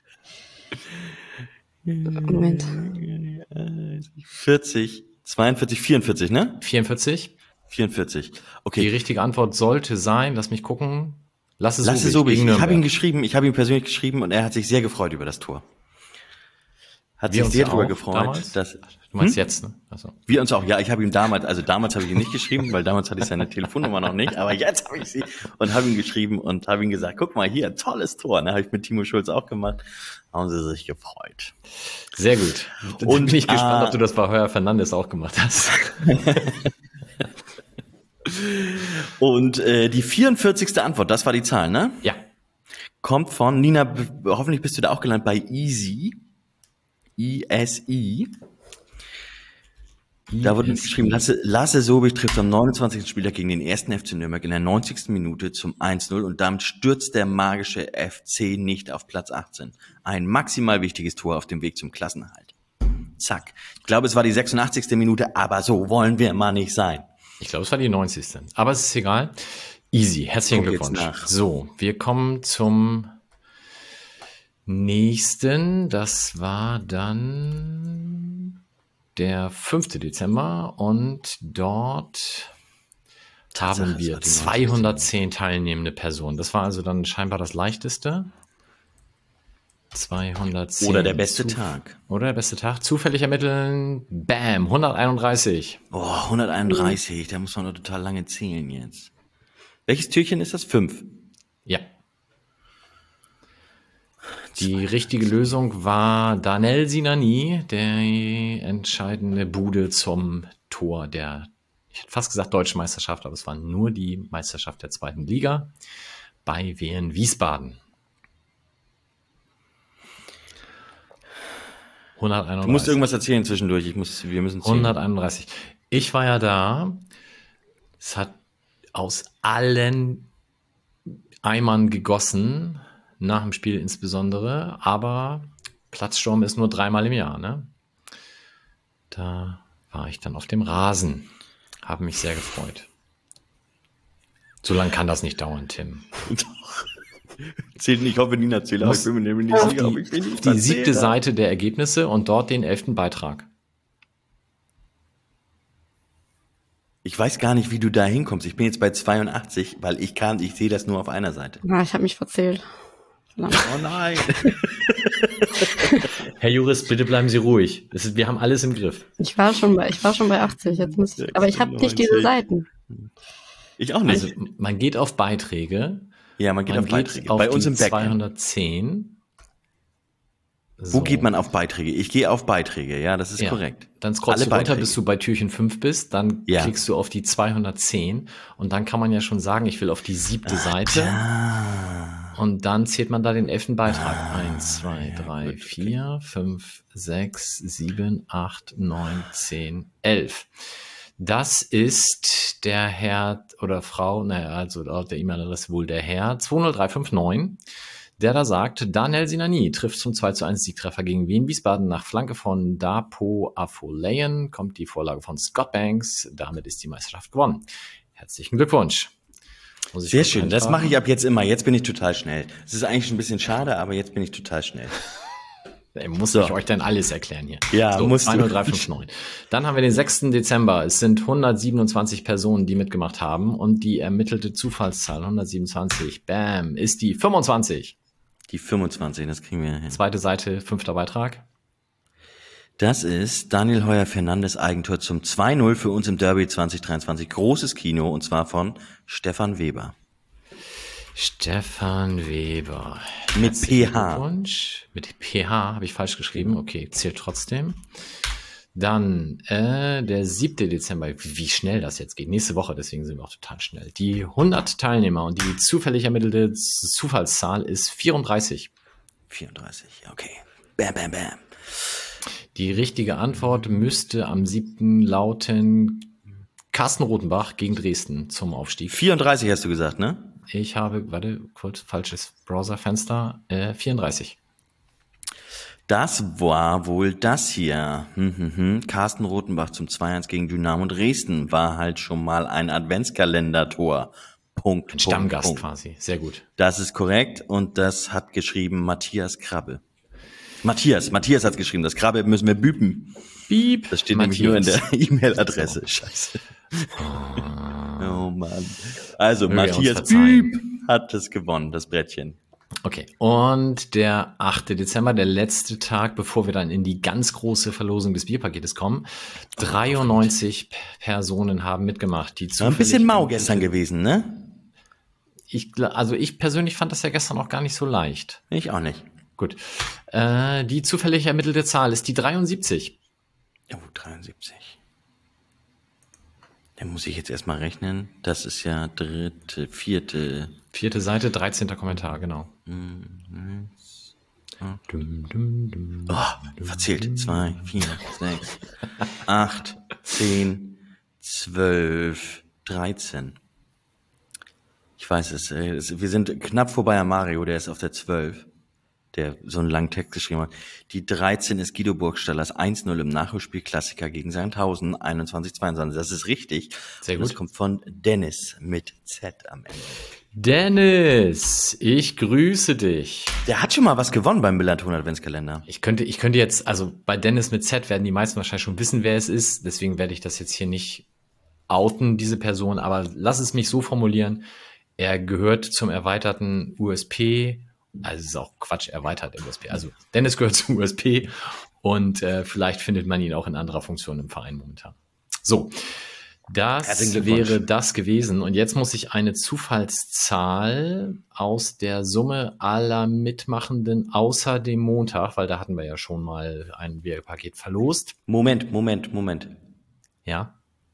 Moment. vierzig, zweiundvierzig, vierundvierzig, ne? vierundvierzig. vierundvierzig. Die Okay. richtige Antwort sollte sein, lass mich gucken. Lass es Lass es so so. Ich, gegen ich habe ihn Nürnberg. geschrieben, ich habe ihn persönlich geschrieben und er hat sich sehr gefreut über das Tor. Hat Wir sich uns sehr ja darüber auch gefreut, damals? dass Du meinst Hm? jetzt, ne? Also. wir uns auch, ja, ich habe ihm damals, also damals habe ich ihn nicht geschrieben, weil damals hatte ich seine Telefonnummer noch nicht, aber jetzt habe ich sie und habe ihn geschrieben und habe ihm gesagt, guck mal hier, tolles Tor, ne, habe ich mit Timo Schulz auch gemacht, haben sie sich gefreut. Sehr gut. Und, Und bin ich gespannt, äh, ob du das bei Heuer Fernandes auch gemacht hast. Und äh, die vierundvierzigste Antwort, das war die Zahl, ne? Ja. Kommt von Nina, b- hoffentlich bist du da auch gelandet bei Easy. I S I. Da wurde geschrieben, Lasse, Lasse Sobich trifft am neunundzwanzigsten Spieltag gegen den ersten F C Nürnberg in der neunzigsten Minute zum eins null und damit stürzt der magische F C nicht auf Platz achtzehn. Ein maximal wichtiges Tor auf dem Weg zum Klassenerhalt. Zack. Ich glaube, es war die sechsundachtzigste Minute, aber so wollen wir mal nicht sein. Ich glaube, es war die neunzigste. Aber es ist egal. Easy. Herzlichen Guck jetzt Glückwunsch. nach. So, wir kommen zum nächsten, das war dann der fünfte Dezember und dort Tatsache, haben das wir war die zweihundertzehn teilnehmende Personen. Das war also dann scheinbar das leichteste. zweihundertzehn. Oder der beste Zuf- Tag. Oder der beste Tag. Zufällig ermitteln. Bam, hunderteinunddreißig. Oh, hunderteinunddreißig, da muss man doch total lange zählen jetzt. Welches Türchen ist das? Fünf. Ja. Die richtige Lösung war Danel Sinani, der entscheidende Bude zum Tor der, ich hätte fast gesagt Deutsche Meisterschaft, aber es war nur die Meisterschaft der zweiten Liga bei Wien Wiesbaden. hunderteinunddreißig. Du musst irgendwas erzählen zwischendurch. Ich muss, wir müssen zählen. hunderteinunddreißig. Ich war ja da. Es hat aus allen Eimern gegossen, nach dem Spiel insbesondere, aber Platzsturm ist nur dreimal im Jahr, ne? Da war ich dann auf dem Rasen. Habe mich sehr gefreut. So lange kann das nicht dauern, Tim. Zählt nicht, ich hoffe, Nina zählt, aber ich bin mir nämlich nicht Auf sicher, ob die, ich bin nicht die siebte erzählt habe. Seite der Ergebnisse und dort den elften Beitrag. Ich weiß gar nicht, wie du da hinkommst. Ich bin jetzt bei zweiundachtzig, weil ich kann, ich sehe das nur auf einer Seite. Na, ich habe mich verzählt. Verdammt. Oh nein. Herr Jurist, bitte bleiben Sie ruhig. Das ist, wir haben alles im Griff. Ich war schon bei, ich war schon bei achtzig. Jetzt muss ich, aber ich habe nicht diese Seiten. Ich auch nicht. Also man geht auf Beiträge. ja, man geht Man auf geht Beiträge. auf Bei uns die im Backend. zweihundertzehn. Wo geht man auf Beiträge? Ich gehe auf Beiträge, ja, das ist Ja. korrekt. Dann scrollst Alle du runter, Beiträge. bis du bei Türchen fünf bist, dann Ja. klickst du auf die zweihundertzehn und dann kann man ja schon sagen, ich will auf die siebte Seite Ah. und dann zählt man da den elften Beitrag. Ah, Eins, zwei, ja, drei, gut, okay. vier, fünf, sechs, sieben, acht, neun, zehn, elf. Das ist der Herr oder Frau, naja, also laut der E-Mail-Adresse wohl der Herr zwei null drei fünf neun, der da sagt, Danel Sinani trifft zum zwei zu eins Siegtreffer gegen Wien Wiesbaden nach Flanke von Dapo Afolayan, kommt die Vorlage von Scott Banks, damit ist die Meisterschaft gewonnen. Herzlichen Glückwunsch. Muss ich Sehr kurz schön, das eintragen? mache ich ab jetzt immer. Jetzt bin ich total schnell. Es ist eigentlich ein bisschen schade, aber jetzt bin ich total schnell. Ey, muss So. ich euch denn alles erklären hier? Ja, so, musst du. zwei null drei fünf neun. Dann haben wir den sechsten Dezember. Es sind hundertsiebenundzwanzig Personen, die mitgemacht haben und die ermittelte Zufallszahl hundertsiebenundzwanzig, bam, ist die fünfundzwanzig. Die fünfundzwanzig, das kriegen wir hin. Zweite Seite, fünfter Beitrag. Das ist Daniel Heuer-Fernandes Eigentor zum zwei null für uns im Derby zwanzig dreiundzwanzig. Großes Kino und zwar von Stefan Weber. Stefan Weber. Mit Herzlichen P H. Glückwunsch. Mit P H habe ich falsch geschrieben. Okay, zählt trotzdem. Dann äh, der siebte Dezember. Wie schnell das jetzt geht. Nächste Woche, deswegen sind wir auch total schnell. Die hundert Teilnehmer und die zufällig ermittelte Zufallszahl ist vierunddreißig. vierunddreißig, okay. Bam, bam, bam. Die richtige Antwort müsste am siebten lauten Carsten Rotenbach gegen Dresden zum Aufstieg. vierunddreißig hast du gesagt, ne? Ich habe, warte, kurz, falsches Browserfenster, äh, vierunddreißig. Das war wohl das hier. Hm, hm, hm. Carsten Rotenbach zum zwei eins gegen Dynamo Dresden war halt schon mal ein Adventskalendertor. Punkt, Ein Punkt, Stammgast Punkt. quasi, sehr gut. Das ist korrekt und das hat geschrieben Matthias Krabbe. Matthias, Matthias hat geschrieben, das Krabbe müssen wir büpen. Piep. Das steht nämlich nur in der E-Mail-Adresse. Scheiße. Oh Mann. Also Möge er uns Matthias verzeihen. Büb hat es gewonnen, das Brettchen. Okay, und der achte Dezember, der letzte Tag, bevor wir dann in die ganz große Verlosung des Bierpaketes kommen. dreiundneunzig Personen haben mitgemacht. Die War ein bisschen zufällig- mau gestern gewesen, ne? Ich, gl- also ich persönlich fand das ja gestern auch gar nicht so leicht. Ich auch nicht. Gut. Äh, die zufällig ermittelte Zahl ist die dreiundsiebzig. Oh, dreiundsiebzig. Dann muss ich jetzt erstmal rechnen. Das ist ja dritte, vierte. Vierte Seite, dreizehnter Kommentar, genau. Mhm. Dum, dum, dum. Oh, verzählt. Zwei, vier, sechs, acht, zehn, zwölf, dreizehn. Ich weiß es, äh, es. Wir sind knapp vorbei an Mario, der ist auf der zwölf. Der so einen langen Text geschrieben hat. Die dreizehn ist Guido Burgstallers eins null im Nachholspiel Klassiker gegen Sandhausen, einundzwanzig zweiundzwanzig. Das ist richtig. Sehr Und gut. das kommt von Dennis mit Z am Ende. Dennis, ich grüße dich. Der hat schon mal was gewonnen beim Millanton Adventskalender. Ich könnte, ich könnte jetzt, also bei Dennis mit Z werden die meisten wahrscheinlich schon wissen, wer es ist. Deswegen werde ich das jetzt hier nicht outen, diese Person. Aber lass es mich so formulieren. Er gehört zum erweiterten U S P. Also es ist auch Quatsch, erweitert U S P. Also Dennis gehört zum U S P. Und äh, vielleicht findet man ihn auch in anderer Funktion im Verein momentan. So. Das wäre das gewesen. Und jetzt muss ich eine Zufallszahl aus der Summe aller Mitmachenden außer dem Montag, weil da hatten wir ja schon mal ein Paket verlost. Moment, Moment, Moment. Ja.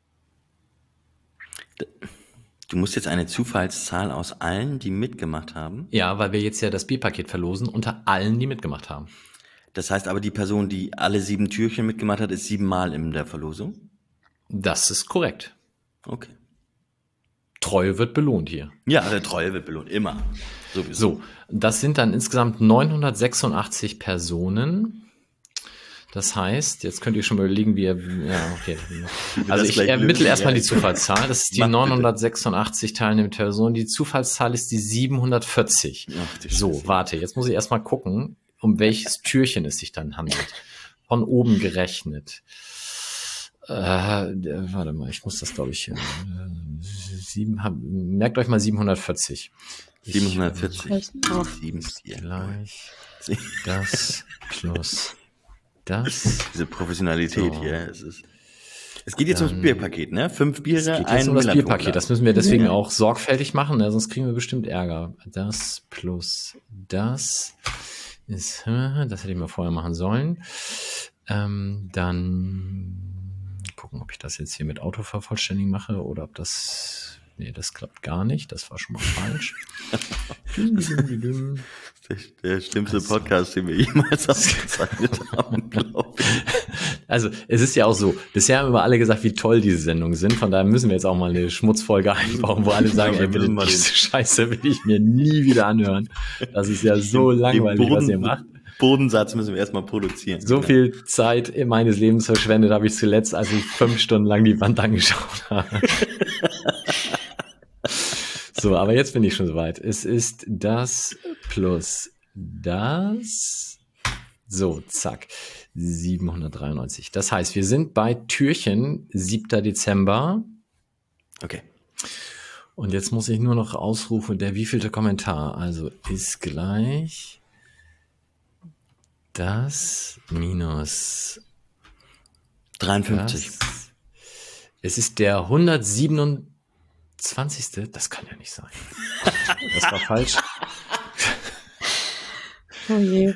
Du musst jetzt eine Zufallszahl aus allen, die mitgemacht haben? Ja, weil wir jetzt ja das Bierpaket verlosen unter allen, die mitgemacht haben. Das heißt aber, die Person, die alle sieben Türchen mitgemacht hat, ist siebenmal in der Verlosung? Das ist korrekt. Okay. Treue wird belohnt hier. Ja, der Treue wird belohnt, immer. Sowieso. So, das sind dann insgesamt neunhundertsechsundachtzig Personen. Das heißt, jetzt könnt ihr schon mal überlegen, wie ihr, ja, okay. Also ich ermittle erstmal die Zufallszahl. Das ist die neunhundertsechsundachtzig teilnehmende Person. Die Zufallszahl ist die siebenhundertvierzig. Ach, so, warte, jetzt muss ich erstmal gucken, um welches Türchen es sich dann handelt. Von oben gerechnet. Äh, warte mal, ich muss das, glaube ich, äh, sieben, hab, merkt euch mal siebenhundertvierzig. siebenhundertvierzig. sieben gleich das plus das. Diese Professionalität so. hier. Es, ist, es geht jetzt ums Bierpaket, ne? Fünf Biere, es geht ein jetzt um das Millanton. Bierpaket. Das müssen wir deswegen ja. auch sorgfältig machen, ne? Sonst kriegen wir bestimmt Ärger. Das plus das ist, das hätte ich mal vorher machen sollen. Ähm, dann gucken, ob ich das jetzt hier mit Autovervollständigen mache oder ob das, nee, das klappt gar nicht. Das war schon mal falsch. der, der schlimmste also, Podcast, den wir jemals aufgezeichnet haben, glaube ich. Also, es ist ja auch so, bisher haben immer alle gesagt, wie toll diese Sendungen sind. Von daher müssen wir jetzt auch mal eine Schmutzfolge einbauen, wo alle sagen, ey, bitte, diese Scheiße will ich mir nie wieder anhören. Das ist ja so langweilig, was ihr macht. Bodensatz müssen wir erstmal produzieren. So viel Zeit meines Lebens verschwendet habe ich zuletzt, als ich fünf Stunden lang die Wand angeschaut habe. So, aber jetzt bin ich schon soweit. Es ist das plus das. So, zack. siebenhundertdreiundneunzig. Das heißt, wir sind bei Türchen siebter Dezember. Okay. Und jetzt muss ich nur noch ausrufen, der wievielte Kommentar. Also ist gleich das minus dreiundfünfzig. Das. Es ist der hundertsiebenundzwanzigste. Das kann ja nicht sein. Das war falsch. Oh je.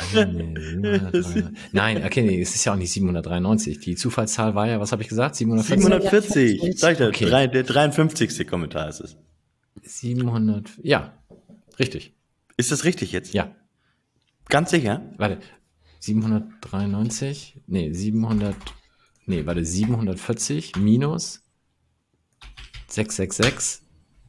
Nein, okay, nee, es ist ja auch nicht siebenhundertdreiundneunzig. Die Zufallszahl war ja, was habe ich gesagt? siebenhundertvierzig. siebenhundertvierzig. Sag ich dir, okay. Der dreiundfünfzigste Kommentar ist es. siebenhundert, ja, richtig. Ist das richtig jetzt? Ja. Ganz sicher? Warte, siebenhundertdreiundneunzig, nee, siebenhundert, nee, warte, siebenhundertvierzig minus sechshundertsechsundsechzig.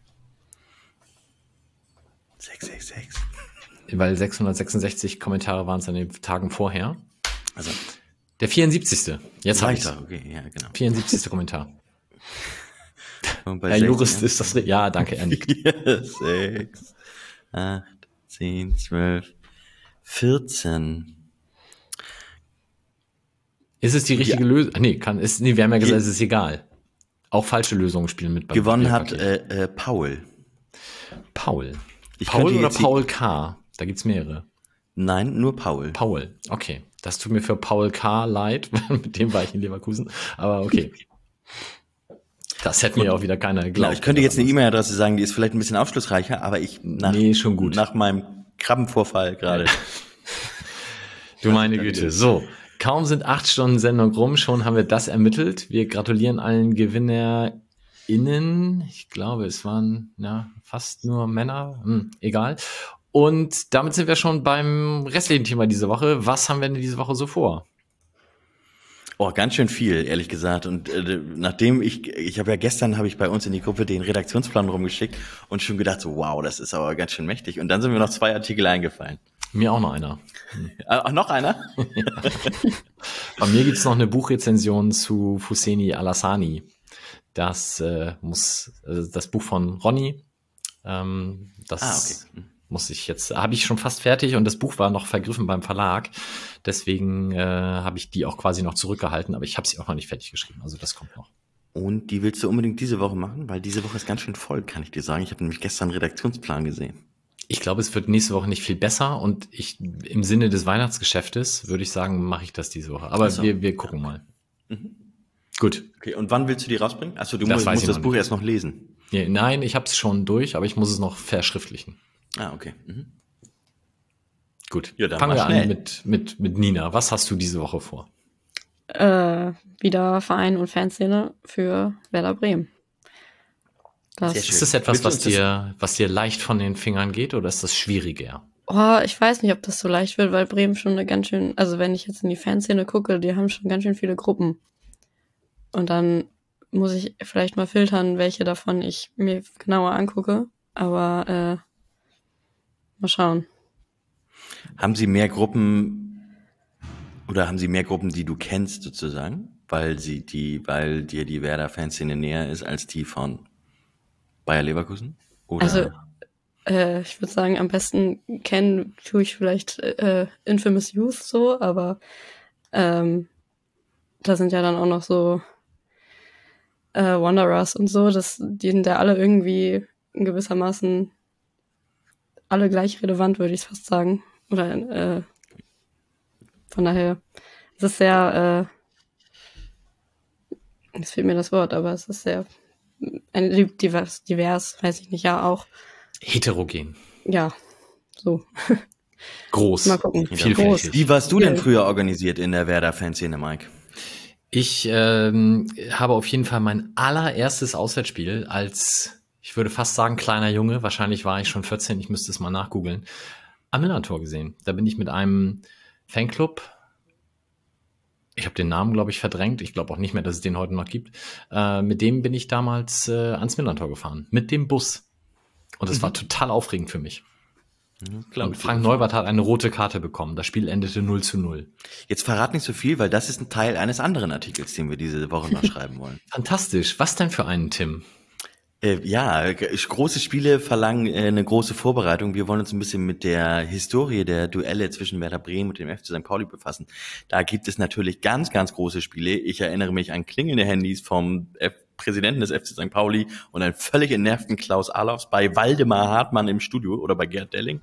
sechshundertsechsundsechzig. Weil sechshundertsechsundsechzig Kommentare waren es an den Tagen vorher. Also der vierundsiebzigste. Jetzt habe ich okay, ja, genau. vierundsiebzigste Kommentar. Und bei Herr sechs, Jurist, ja? Ist das... Ja, danke, er nickt. vier, sechs, acht, zehn, zwölf, vierzehn. Ist es die richtige Ja. Lösung? Nee, kann, ist, nee, wir haben ja gesagt, es ist egal. Auch falsche Lösungen spielen mit. Gewonnen hat äh, äh, Paul. Paul. Ich Paul oder jetzt Paul K.? Da gibt's mehrere. Nein, nur Paul. Paul, okay. Das tut mir für Paul K. leid. Mit dem war ich in Leverkusen. Aber okay. Das hätte mir auch wieder keiner geglaubt. Genau, ich könnte jetzt eine E-Mail-Adresse sagen, die ist vielleicht ein bisschen aufschlussreicher, aber ich nach, nee, schon gut. nach meinem Krabbenvorfall gerade. Du meine Güte. So, kaum sind acht Stunden Sendung rum, schon haben wir das ermittelt. Wir gratulieren allen GewinnerInnen. Ich glaube, es waren ja fast nur Männer. Hm, egal. Und damit sind wir schon beim restlichen Thema diese Woche. Was haben wir denn diese Woche so vor? Oh, ganz schön viel, ehrlich gesagt. Und äh, nachdem ich, ich habe ja gestern, habe ich bei uns in die Gruppe den Redaktionsplan rumgeschickt und schon gedacht, so wow, das ist aber ganz schön mächtig. Und dann sind mir noch zwei Artikel eingefallen. Mir auch noch einer. Hm. Ach, noch einer? Ja. Bei mir gibt's noch eine Buchrezension zu Husseini Alassani. Das äh, muss, also das Buch von Ronny Ähm, das Ah, okay. muss ich jetzt, habe ich schon fast fertig und das Buch war noch vergriffen beim Verlag. Deswegen äh, habe ich die auch quasi noch zurückgehalten, aber ich habe sie auch noch nicht fertig geschrieben. Also das kommt noch. Und die willst du unbedingt diese Woche machen? Weil diese Woche ist ganz schön voll, kann ich dir sagen. Ich habe nämlich gestern einen Redaktionsplan gesehen. Ich glaube, es wird nächste Woche nicht viel besser und ich im Sinne des Weihnachtsgeschäftes würde ich sagen, mache ich das diese Woche. Aber so. wir, wir gucken mal. Mhm. Gut. Okay, und wann willst du die rausbringen? Achso, du das musst, musst das Buch nicht. erst noch lesen. Ja, nein, ich habe es schon durch, aber ich muss es noch verschriftlichen. Ah, okay. Mhm. Gut, ja, dann fangen wir schnell. an mit, mit, mit Nina. Was hast du diese Woche vor? Äh, wieder Verein und Fanszene für Werder Bremen. Das Sehr schön. Ist das etwas, was Willst du uns dir, was dir leicht von den Fingern geht oder ist das schwieriger? Oh, ich weiß nicht, ob das so leicht wird, weil Bremen schon eine ganz schön, also wenn ich jetzt in die Fanszene gucke, die haben schon ganz schön viele Gruppen. Und dann muss ich vielleicht mal filtern, welche davon ich mir genauer angucke. Aber äh, mal schauen. Haben Sie mehr Gruppen oder haben Sie mehr Gruppen, die du kennst sozusagen, weil sie die, weil dir die Werder-Fanszene näher ist als die von Bayer Leverkusen? Oder? Also äh, ich würde sagen, am besten kennen tue ich vielleicht äh, Infamous Youth so, aber ähm, da sind ja dann auch noch so äh, Wanderers und so, das, die sind ja alle irgendwie in gewissermaßen alle gleich relevant, würde ich fast sagen. Oder äh, von daher, es ist sehr, äh, jetzt fehlt mir das Wort, aber es ist sehr ein, divers, divers, weiß ich nicht, ja auch. Heterogen. Ja, so. Groß. Mal gucken. Vielfältig. Wie warst du denn früher organisiert in der Werder-Fanszene, Mike? Ich ähm, habe auf jeden Fall mein allererstes Auswärtsspiel als, ich würde fast sagen, kleiner Junge, wahrscheinlich war ich schon vierzehn, ich müsste es mal nachgoogeln, am Millantor gesehen. Da bin ich mit einem Fanclub, ich habe den Namen, glaube ich, verdrängt, ich glaube auch nicht mehr, dass es den heute noch gibt, äh, mit dem bin ich damals äh, ans Millantor gefahren, mit dem Bus. Und es mhm. war total aufregend für mich. Ja, und Frank Neubert hat eine rote Karte bekommen. Das Spiel endete null zu null. Jetzt verrat nicht so viel, weil das ist ein Teil eines anderen Artikels, den wir diese Woche noch schreiben wollen. Fantastisch. Was denn für einen, Tim? Äh, ja, große Spiele verlangen äh, eine große Vorbereitung. Wir wollen uns ein bisschen mit der Historie der Duelle zwischen Werder Bremen und dem F C Sankt Pauli befassen. Da gibt es natürlich ganz, ganz große Spiele. Ich erinnere mich an klingelnde Handys vom F- Präsidenten des F C Sankt Pauli und einen völlig entnervten Klaus Allofs bei Waldemar Hartmann im Studio oder bei Gerd Delling.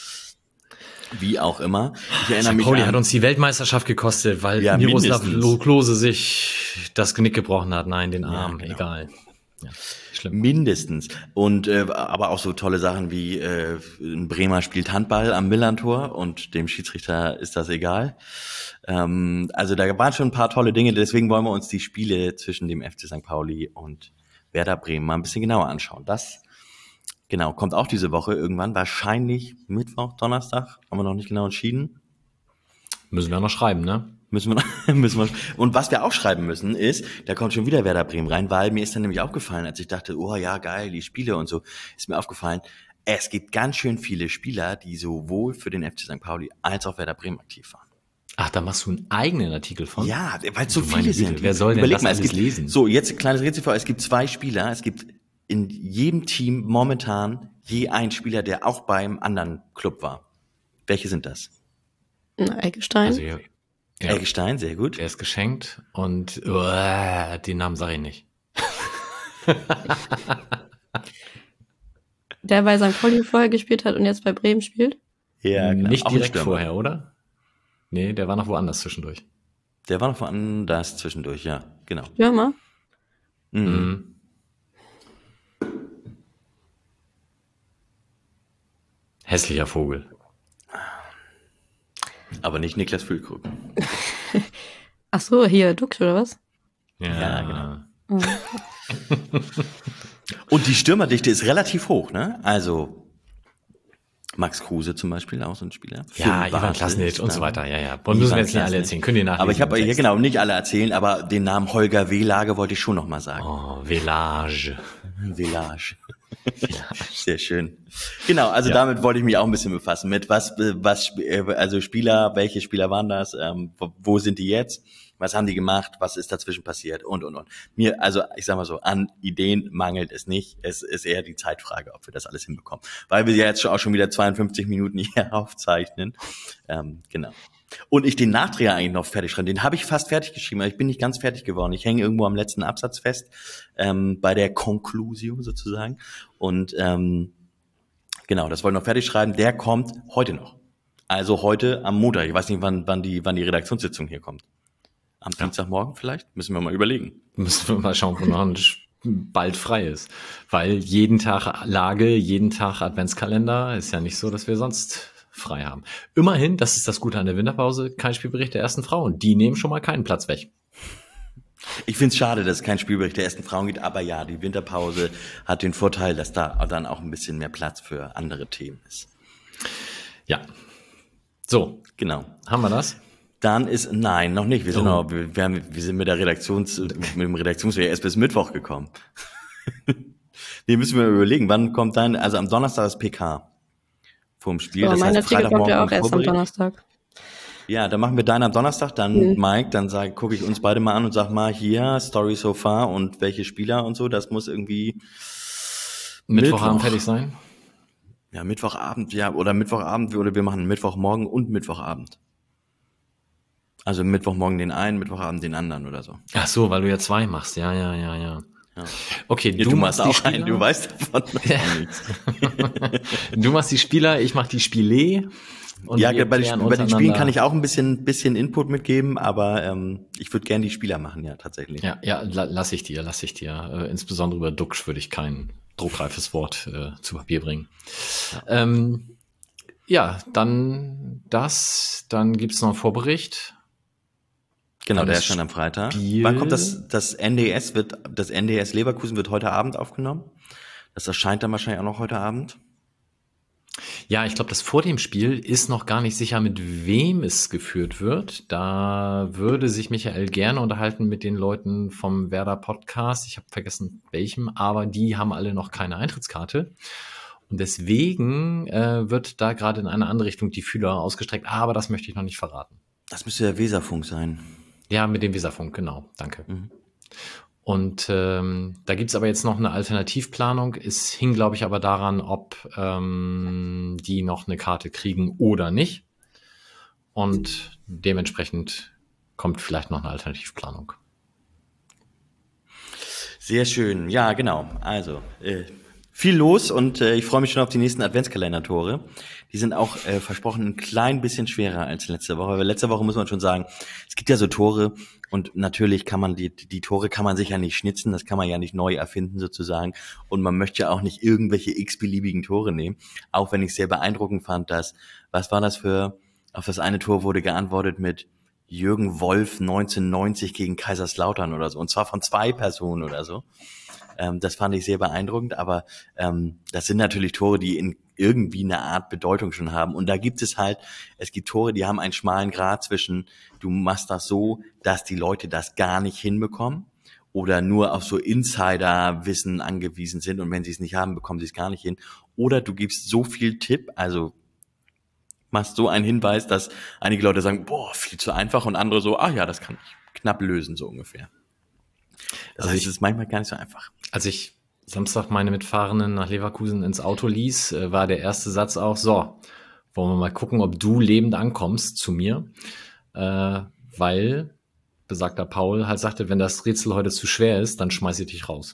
Wie auch immer. Ich erinnere Sankt mich Pauli an, hat uns die Weltmeisterschaft gekostet, weil Ja, Miroslav mindestens. Klose sich das Genick gebrochen hat. Nein, den Arm. genau. Egal. Ja, schlimm. Mindestens. Und äh, aber auch so tolle Sachen wie äh, ein Bremer spielt Handball am Millantor und dem Schiedsrichter ist das egal. Ähm, also da waren schon ein paar tolle Dinge, deswegen wollen wir uns die Spiele zwischen dem F C Sankt Pauli und Werder Bremen mal ein bisschen genauer anschauen. Das genau kommt auch diese Woche irgendwann, wahrscheinlich Mittwoch, Donnerstag, haben wir noch nicht genau entschieden. Müssen wir noch schreiben, ne? Müssen wir, noch- müssen wir. Und was wir auch schreiben müssen ist, da kommt schon wieder Werder Bremen rein, weil mir ist dann nämlich aufgefallen, als ich dachte, oh ja, geil, die Spiele und so, ist mir aufgefallen, es gibt ganz schön viele Spieler, die sowohl für den F C Sankt Pauli als auch Werder Bremen aktiv waren. Ach, da machst du einen eigenen Artikel von? Ja, weil es so Du meine viele Güte, sind. wer soll denn Überleg das mal, es alles gibt, lesen? So, jetzt ein kleines Rätsel vor, es gibt zwei Spieler, es gibt in jedem Team momentan je ein Spieler, der auch beim anderen Club war. Welche sind das? Na, Eggestein. Also, ja, ja, Eggestein, sehr gut. der ist geschenkt und uh, den Namen sage ich nicht. Der bei Sankt Pauli vorher gespielt hat und jetzt bei Bremen spielt. Ja, genau. Nicht Auch ein direkt Stürmer. vorher, oder? Nee, der war noch woanders zwischendurch. Der war noch woanders zwischendurch, ja, genau. Stürmer. Mhm. Mhm. Hässlicher Vogel. Aber nicht Niklas Füllkrug. Ach so, hier, Dux oder was? Ja, Ja, genau. Oh. Und die Stürmerdichte ist relativ hoch, ne? Also Max Kruse zum Beispiel, auch so ein Spieler. Ja, Finn Ivan Bartels Klasnitz und so dann. weiter, ja, ja. Und müssen wir jetzt nicht alle Klasnitz. erzählen. Können die nachlesen. Aber ich habe im ja Text. genau nicht alle erzählen, aber den Namen Holger Wehlage wollte ich schon noch mal sagen. Oh, Village. Wehlage. Sehr schön. Genau, also Ja. damit wollte ich mich auch ein bisschen befassen mit was, was, also Spieler, welche Spieler waren das, ähm, wo, wo sind die jetzt Was haben die gemacht? Was ist dazwischen passiert? Und, und, und. Mir, also ich sag mal so, an Ideen mangelt es nicht. Es ist eher die Zeitfrage, ob wir das alles hinbekommen. Weil wir ja jetzt schon auch schon wieder zweiundfünfzig Minuten hier aufzeichnen. Ähm, genau. Und ich den Nachdreher eigentlich noch fertig schreibe. Den habe ich fast fertig geschrieben, aber ich bin nicht ganz fertig geworden. Ich hänge irgendwo am letzten Absatz fest, ähm, bei der Conclusio sozusagen. Und ähm, genau, das wollte ich noch fertig schreiben. Der kommt heute noch. Also heute am Montag. Ich weiß nicht, wann, wann die, wann die Redaktionssitzung hier kommt. Am ja. Dienstagmorgen vielleicht? Müssen wir mal überlegen. Müssen wir mal schauen, wo noch bald frei ist. Weil jeden Tag Lage, jeden Tag Adventskalender ist ja nicht so, dass wir sonst frei haben. Immerhin, das ist das Gute an der Winterpause, kein Spielbericht der ersten Frauen. Die nehmen schon mal keinen Platz weg. Ich finde es schade, dass es kein Spielbericht der ersten Frauen gibt, aber ja, die Winterpause hat den Vorteil, dass da dann auch ein bisschen mehr Platz für andere Themen ist. Ja. So. Genau. Haben wir das? Dann ist, nein, noch nicht. Wir sind, oh. noch, wir, wir, haben, wir sind mit der Redaktions, mit dem Redaktionsweg erst bis Mittwoch gekommen. Wir müssen mal überlegen, wann kommt dein, also am Donnerstag ist P K vorm Spiel. So, das mein heißt, Artikel kommt ja auch erst am Donnerstag. Ja, dann machen wir deinen am Donnerstag, dann mhm. Mike, dann sag, gucke ich uns beide mal an und sag mal, hier, Story so far und welche Spieler und so, das muss irgendwie Mittwochabend Mittwoch. fertig sein. Ja, Mittwochabend, ja, oder Mittwochabend, oder wir machen Mittwochmorgen und Mittwochabend. Also Mittwochmorgen den einen, Mittwochabend den anderen oder so. Ach so, weil du ja zwei machst, ja, ja, ja, ja. Ja. Okay, ja, du, du machst auch die Spieler. Einen, du weißt davon ja. nichts. Du machst die Spieler, ich mach die Spiele. Und ja, bei, bei den Spielen kann ich auch ein bisschen, bisschen Input mitgeben, aber ähm, ich würde gerne die Spieler machen, ja, tatsächlich. Ja, ja, la, lass ich dir, lass ich dir. Äh, insbesondere über Duxch würde ich kein druckreifes Wort äh, zu Papier bringen. Ja, ähm, ja dann das, dann gibt's noch einen Vorbericht. Genau, der ist schon am Freitag. Spiel. Wann kommt das, das N D S wird, das N D S Leverkusen wird heute Abend aufgenommen. Das erscheint dann wahrscheinlich auch noch heute Abend. Ja, ich glaube, das vor dem Spiel ist noch gar nicht sicher, mit wem es geführt wird. Da würde sich Michael gerne unterhalten mit den Leuten vom Werder Podcast. Ich habe vergessen, welchem, aber die haben alle noch keine Eintrittskarte. Und deswegen äh, wird da gerade in eine andere Richtung die Fühler ausgestreckt. Aber das möchte ich noch nicht verraten. Das müsste der Weserfunk sein. Ja, mit dem Weserfunk, genau. Danke. Mhm. Und ähm, da gibt's aber jetzt noch eine Alternativplanung. Es hing, glaube ich, aber daran, ob ähm, die noch eine Karte kriegen oder nicht. Und dementsprechend kommt vielleicht noch eine Alternativplanung. Sehr schön. Ja, genau. Also äh, viel los und äh, ich freue mich schon auf die nächsten Adventskalender-Tore. Die sind auch äh, versprochen ein klein bisschen schwerer als letzte Woche. Weil letzte Woche muss man schon sagen, es gibt ja so Tore und natürlich kann man die die Tore kann man sich ja nicht schnitzen, das kann man ja nicht neu erfinden sozusagen. Und man möchte ja auch nicht irgendwelche x-beliebigen Tore nehmen. Auch wenn ich sehr beeindruckend fand, dass, was war das für, auf das eine Tor wurde geantwortet mit Jürgen Wolf neunzehnhundertneunzig gegen Kaiserslautern oder so. Und zwar von zwei Personen oder so. Ähm, das fand ich sehr beeindruckend, aber ähm, das sind natürlich Tore, die in irgendwie eine Art Bedeutung schon haben. Und da gibt es halt, es gibt Tore, die haben einen schmalen Grat zwischen, du machst das so, dass die Leute das gar nicht hinbekommen oder nur auf so Insider-Wissen angewiesen sind und wenn sie es nicht haben, bekommen sie es gar nicht hin. Oder du gibst so viel Tipp, also machst so einen Hinweis, dass einige Leute sagen, boah, viel zu einfach und andere so, ah ja, das kann ich knapp lösen, so ungefähr. Also es ist manchmal gar nicht so einfach. Als ich Samstag meine Mitfahrenden nach Leverkusen ins Auto ließ, war der erste Satz auch, so, wollen wir mal gucken, ob du lebend ankommst zu mir, äh, weil besagter Paul halt sagte, wenn das Rätsel heute zu schwer ist, dann schmeiß ich dich raus.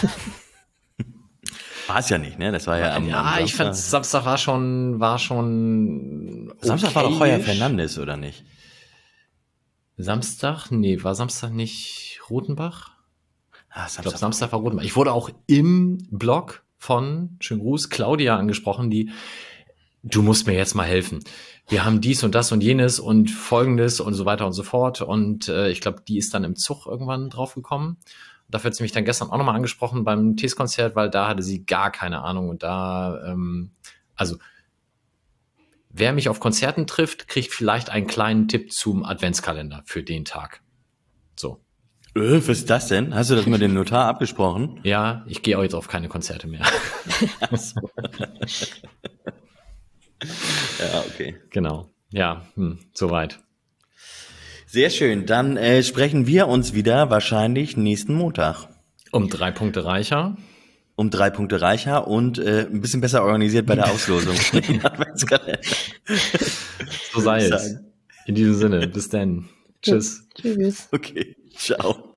War es ja nicht, ne? Das war ja am, ja, am ich fand Samstag war schon, war schon. Samstag war doch Heuer Fernandes, oder nicht? Samstag? Nee, war Samstag nicht Rotenbach? Ah, ich glaube, Samstag war Rotenbach. Ich wurde auch im Blog von, schönen Gruß, Claudia angesprochen, die, du musst mir jetzt mal helfen. Wir haben dies und das und jenes und folgendes und so weiter und so fort. Und äh, ich glaube, die ist dann im Zug irgendwann draufgekommen. Dafür hat sie mich dann gestern auch nochmal angesprochen beim T E S-Konzert, weil da hatte sie gar keine Ahnung. Und da, ähm, also, wer mich auf Konzerten trifft, kriegt vielleicht einen kleinen Tipp zum Adventskalender für den Tag. So. Äh, was ist das denn? Hast du das mit dem Notar abgesprochen? Ja, ich gehe auch jetzt auf keine Konzerte mehr. So. Ja, okay. Genau. Ja, hm, soweit. Sehr schön. Dann äh, sprechen wir uns wieder wahrscheinlich nächsten Montag. Um drei Punkte reicher. Um drei Punkte reicher und äh, ein bisschen besser organisiert bei der Auslosung. So sei es. In diesem Sinne, bis dann. Tschüss. Ja, tschüss. Okay, ciao.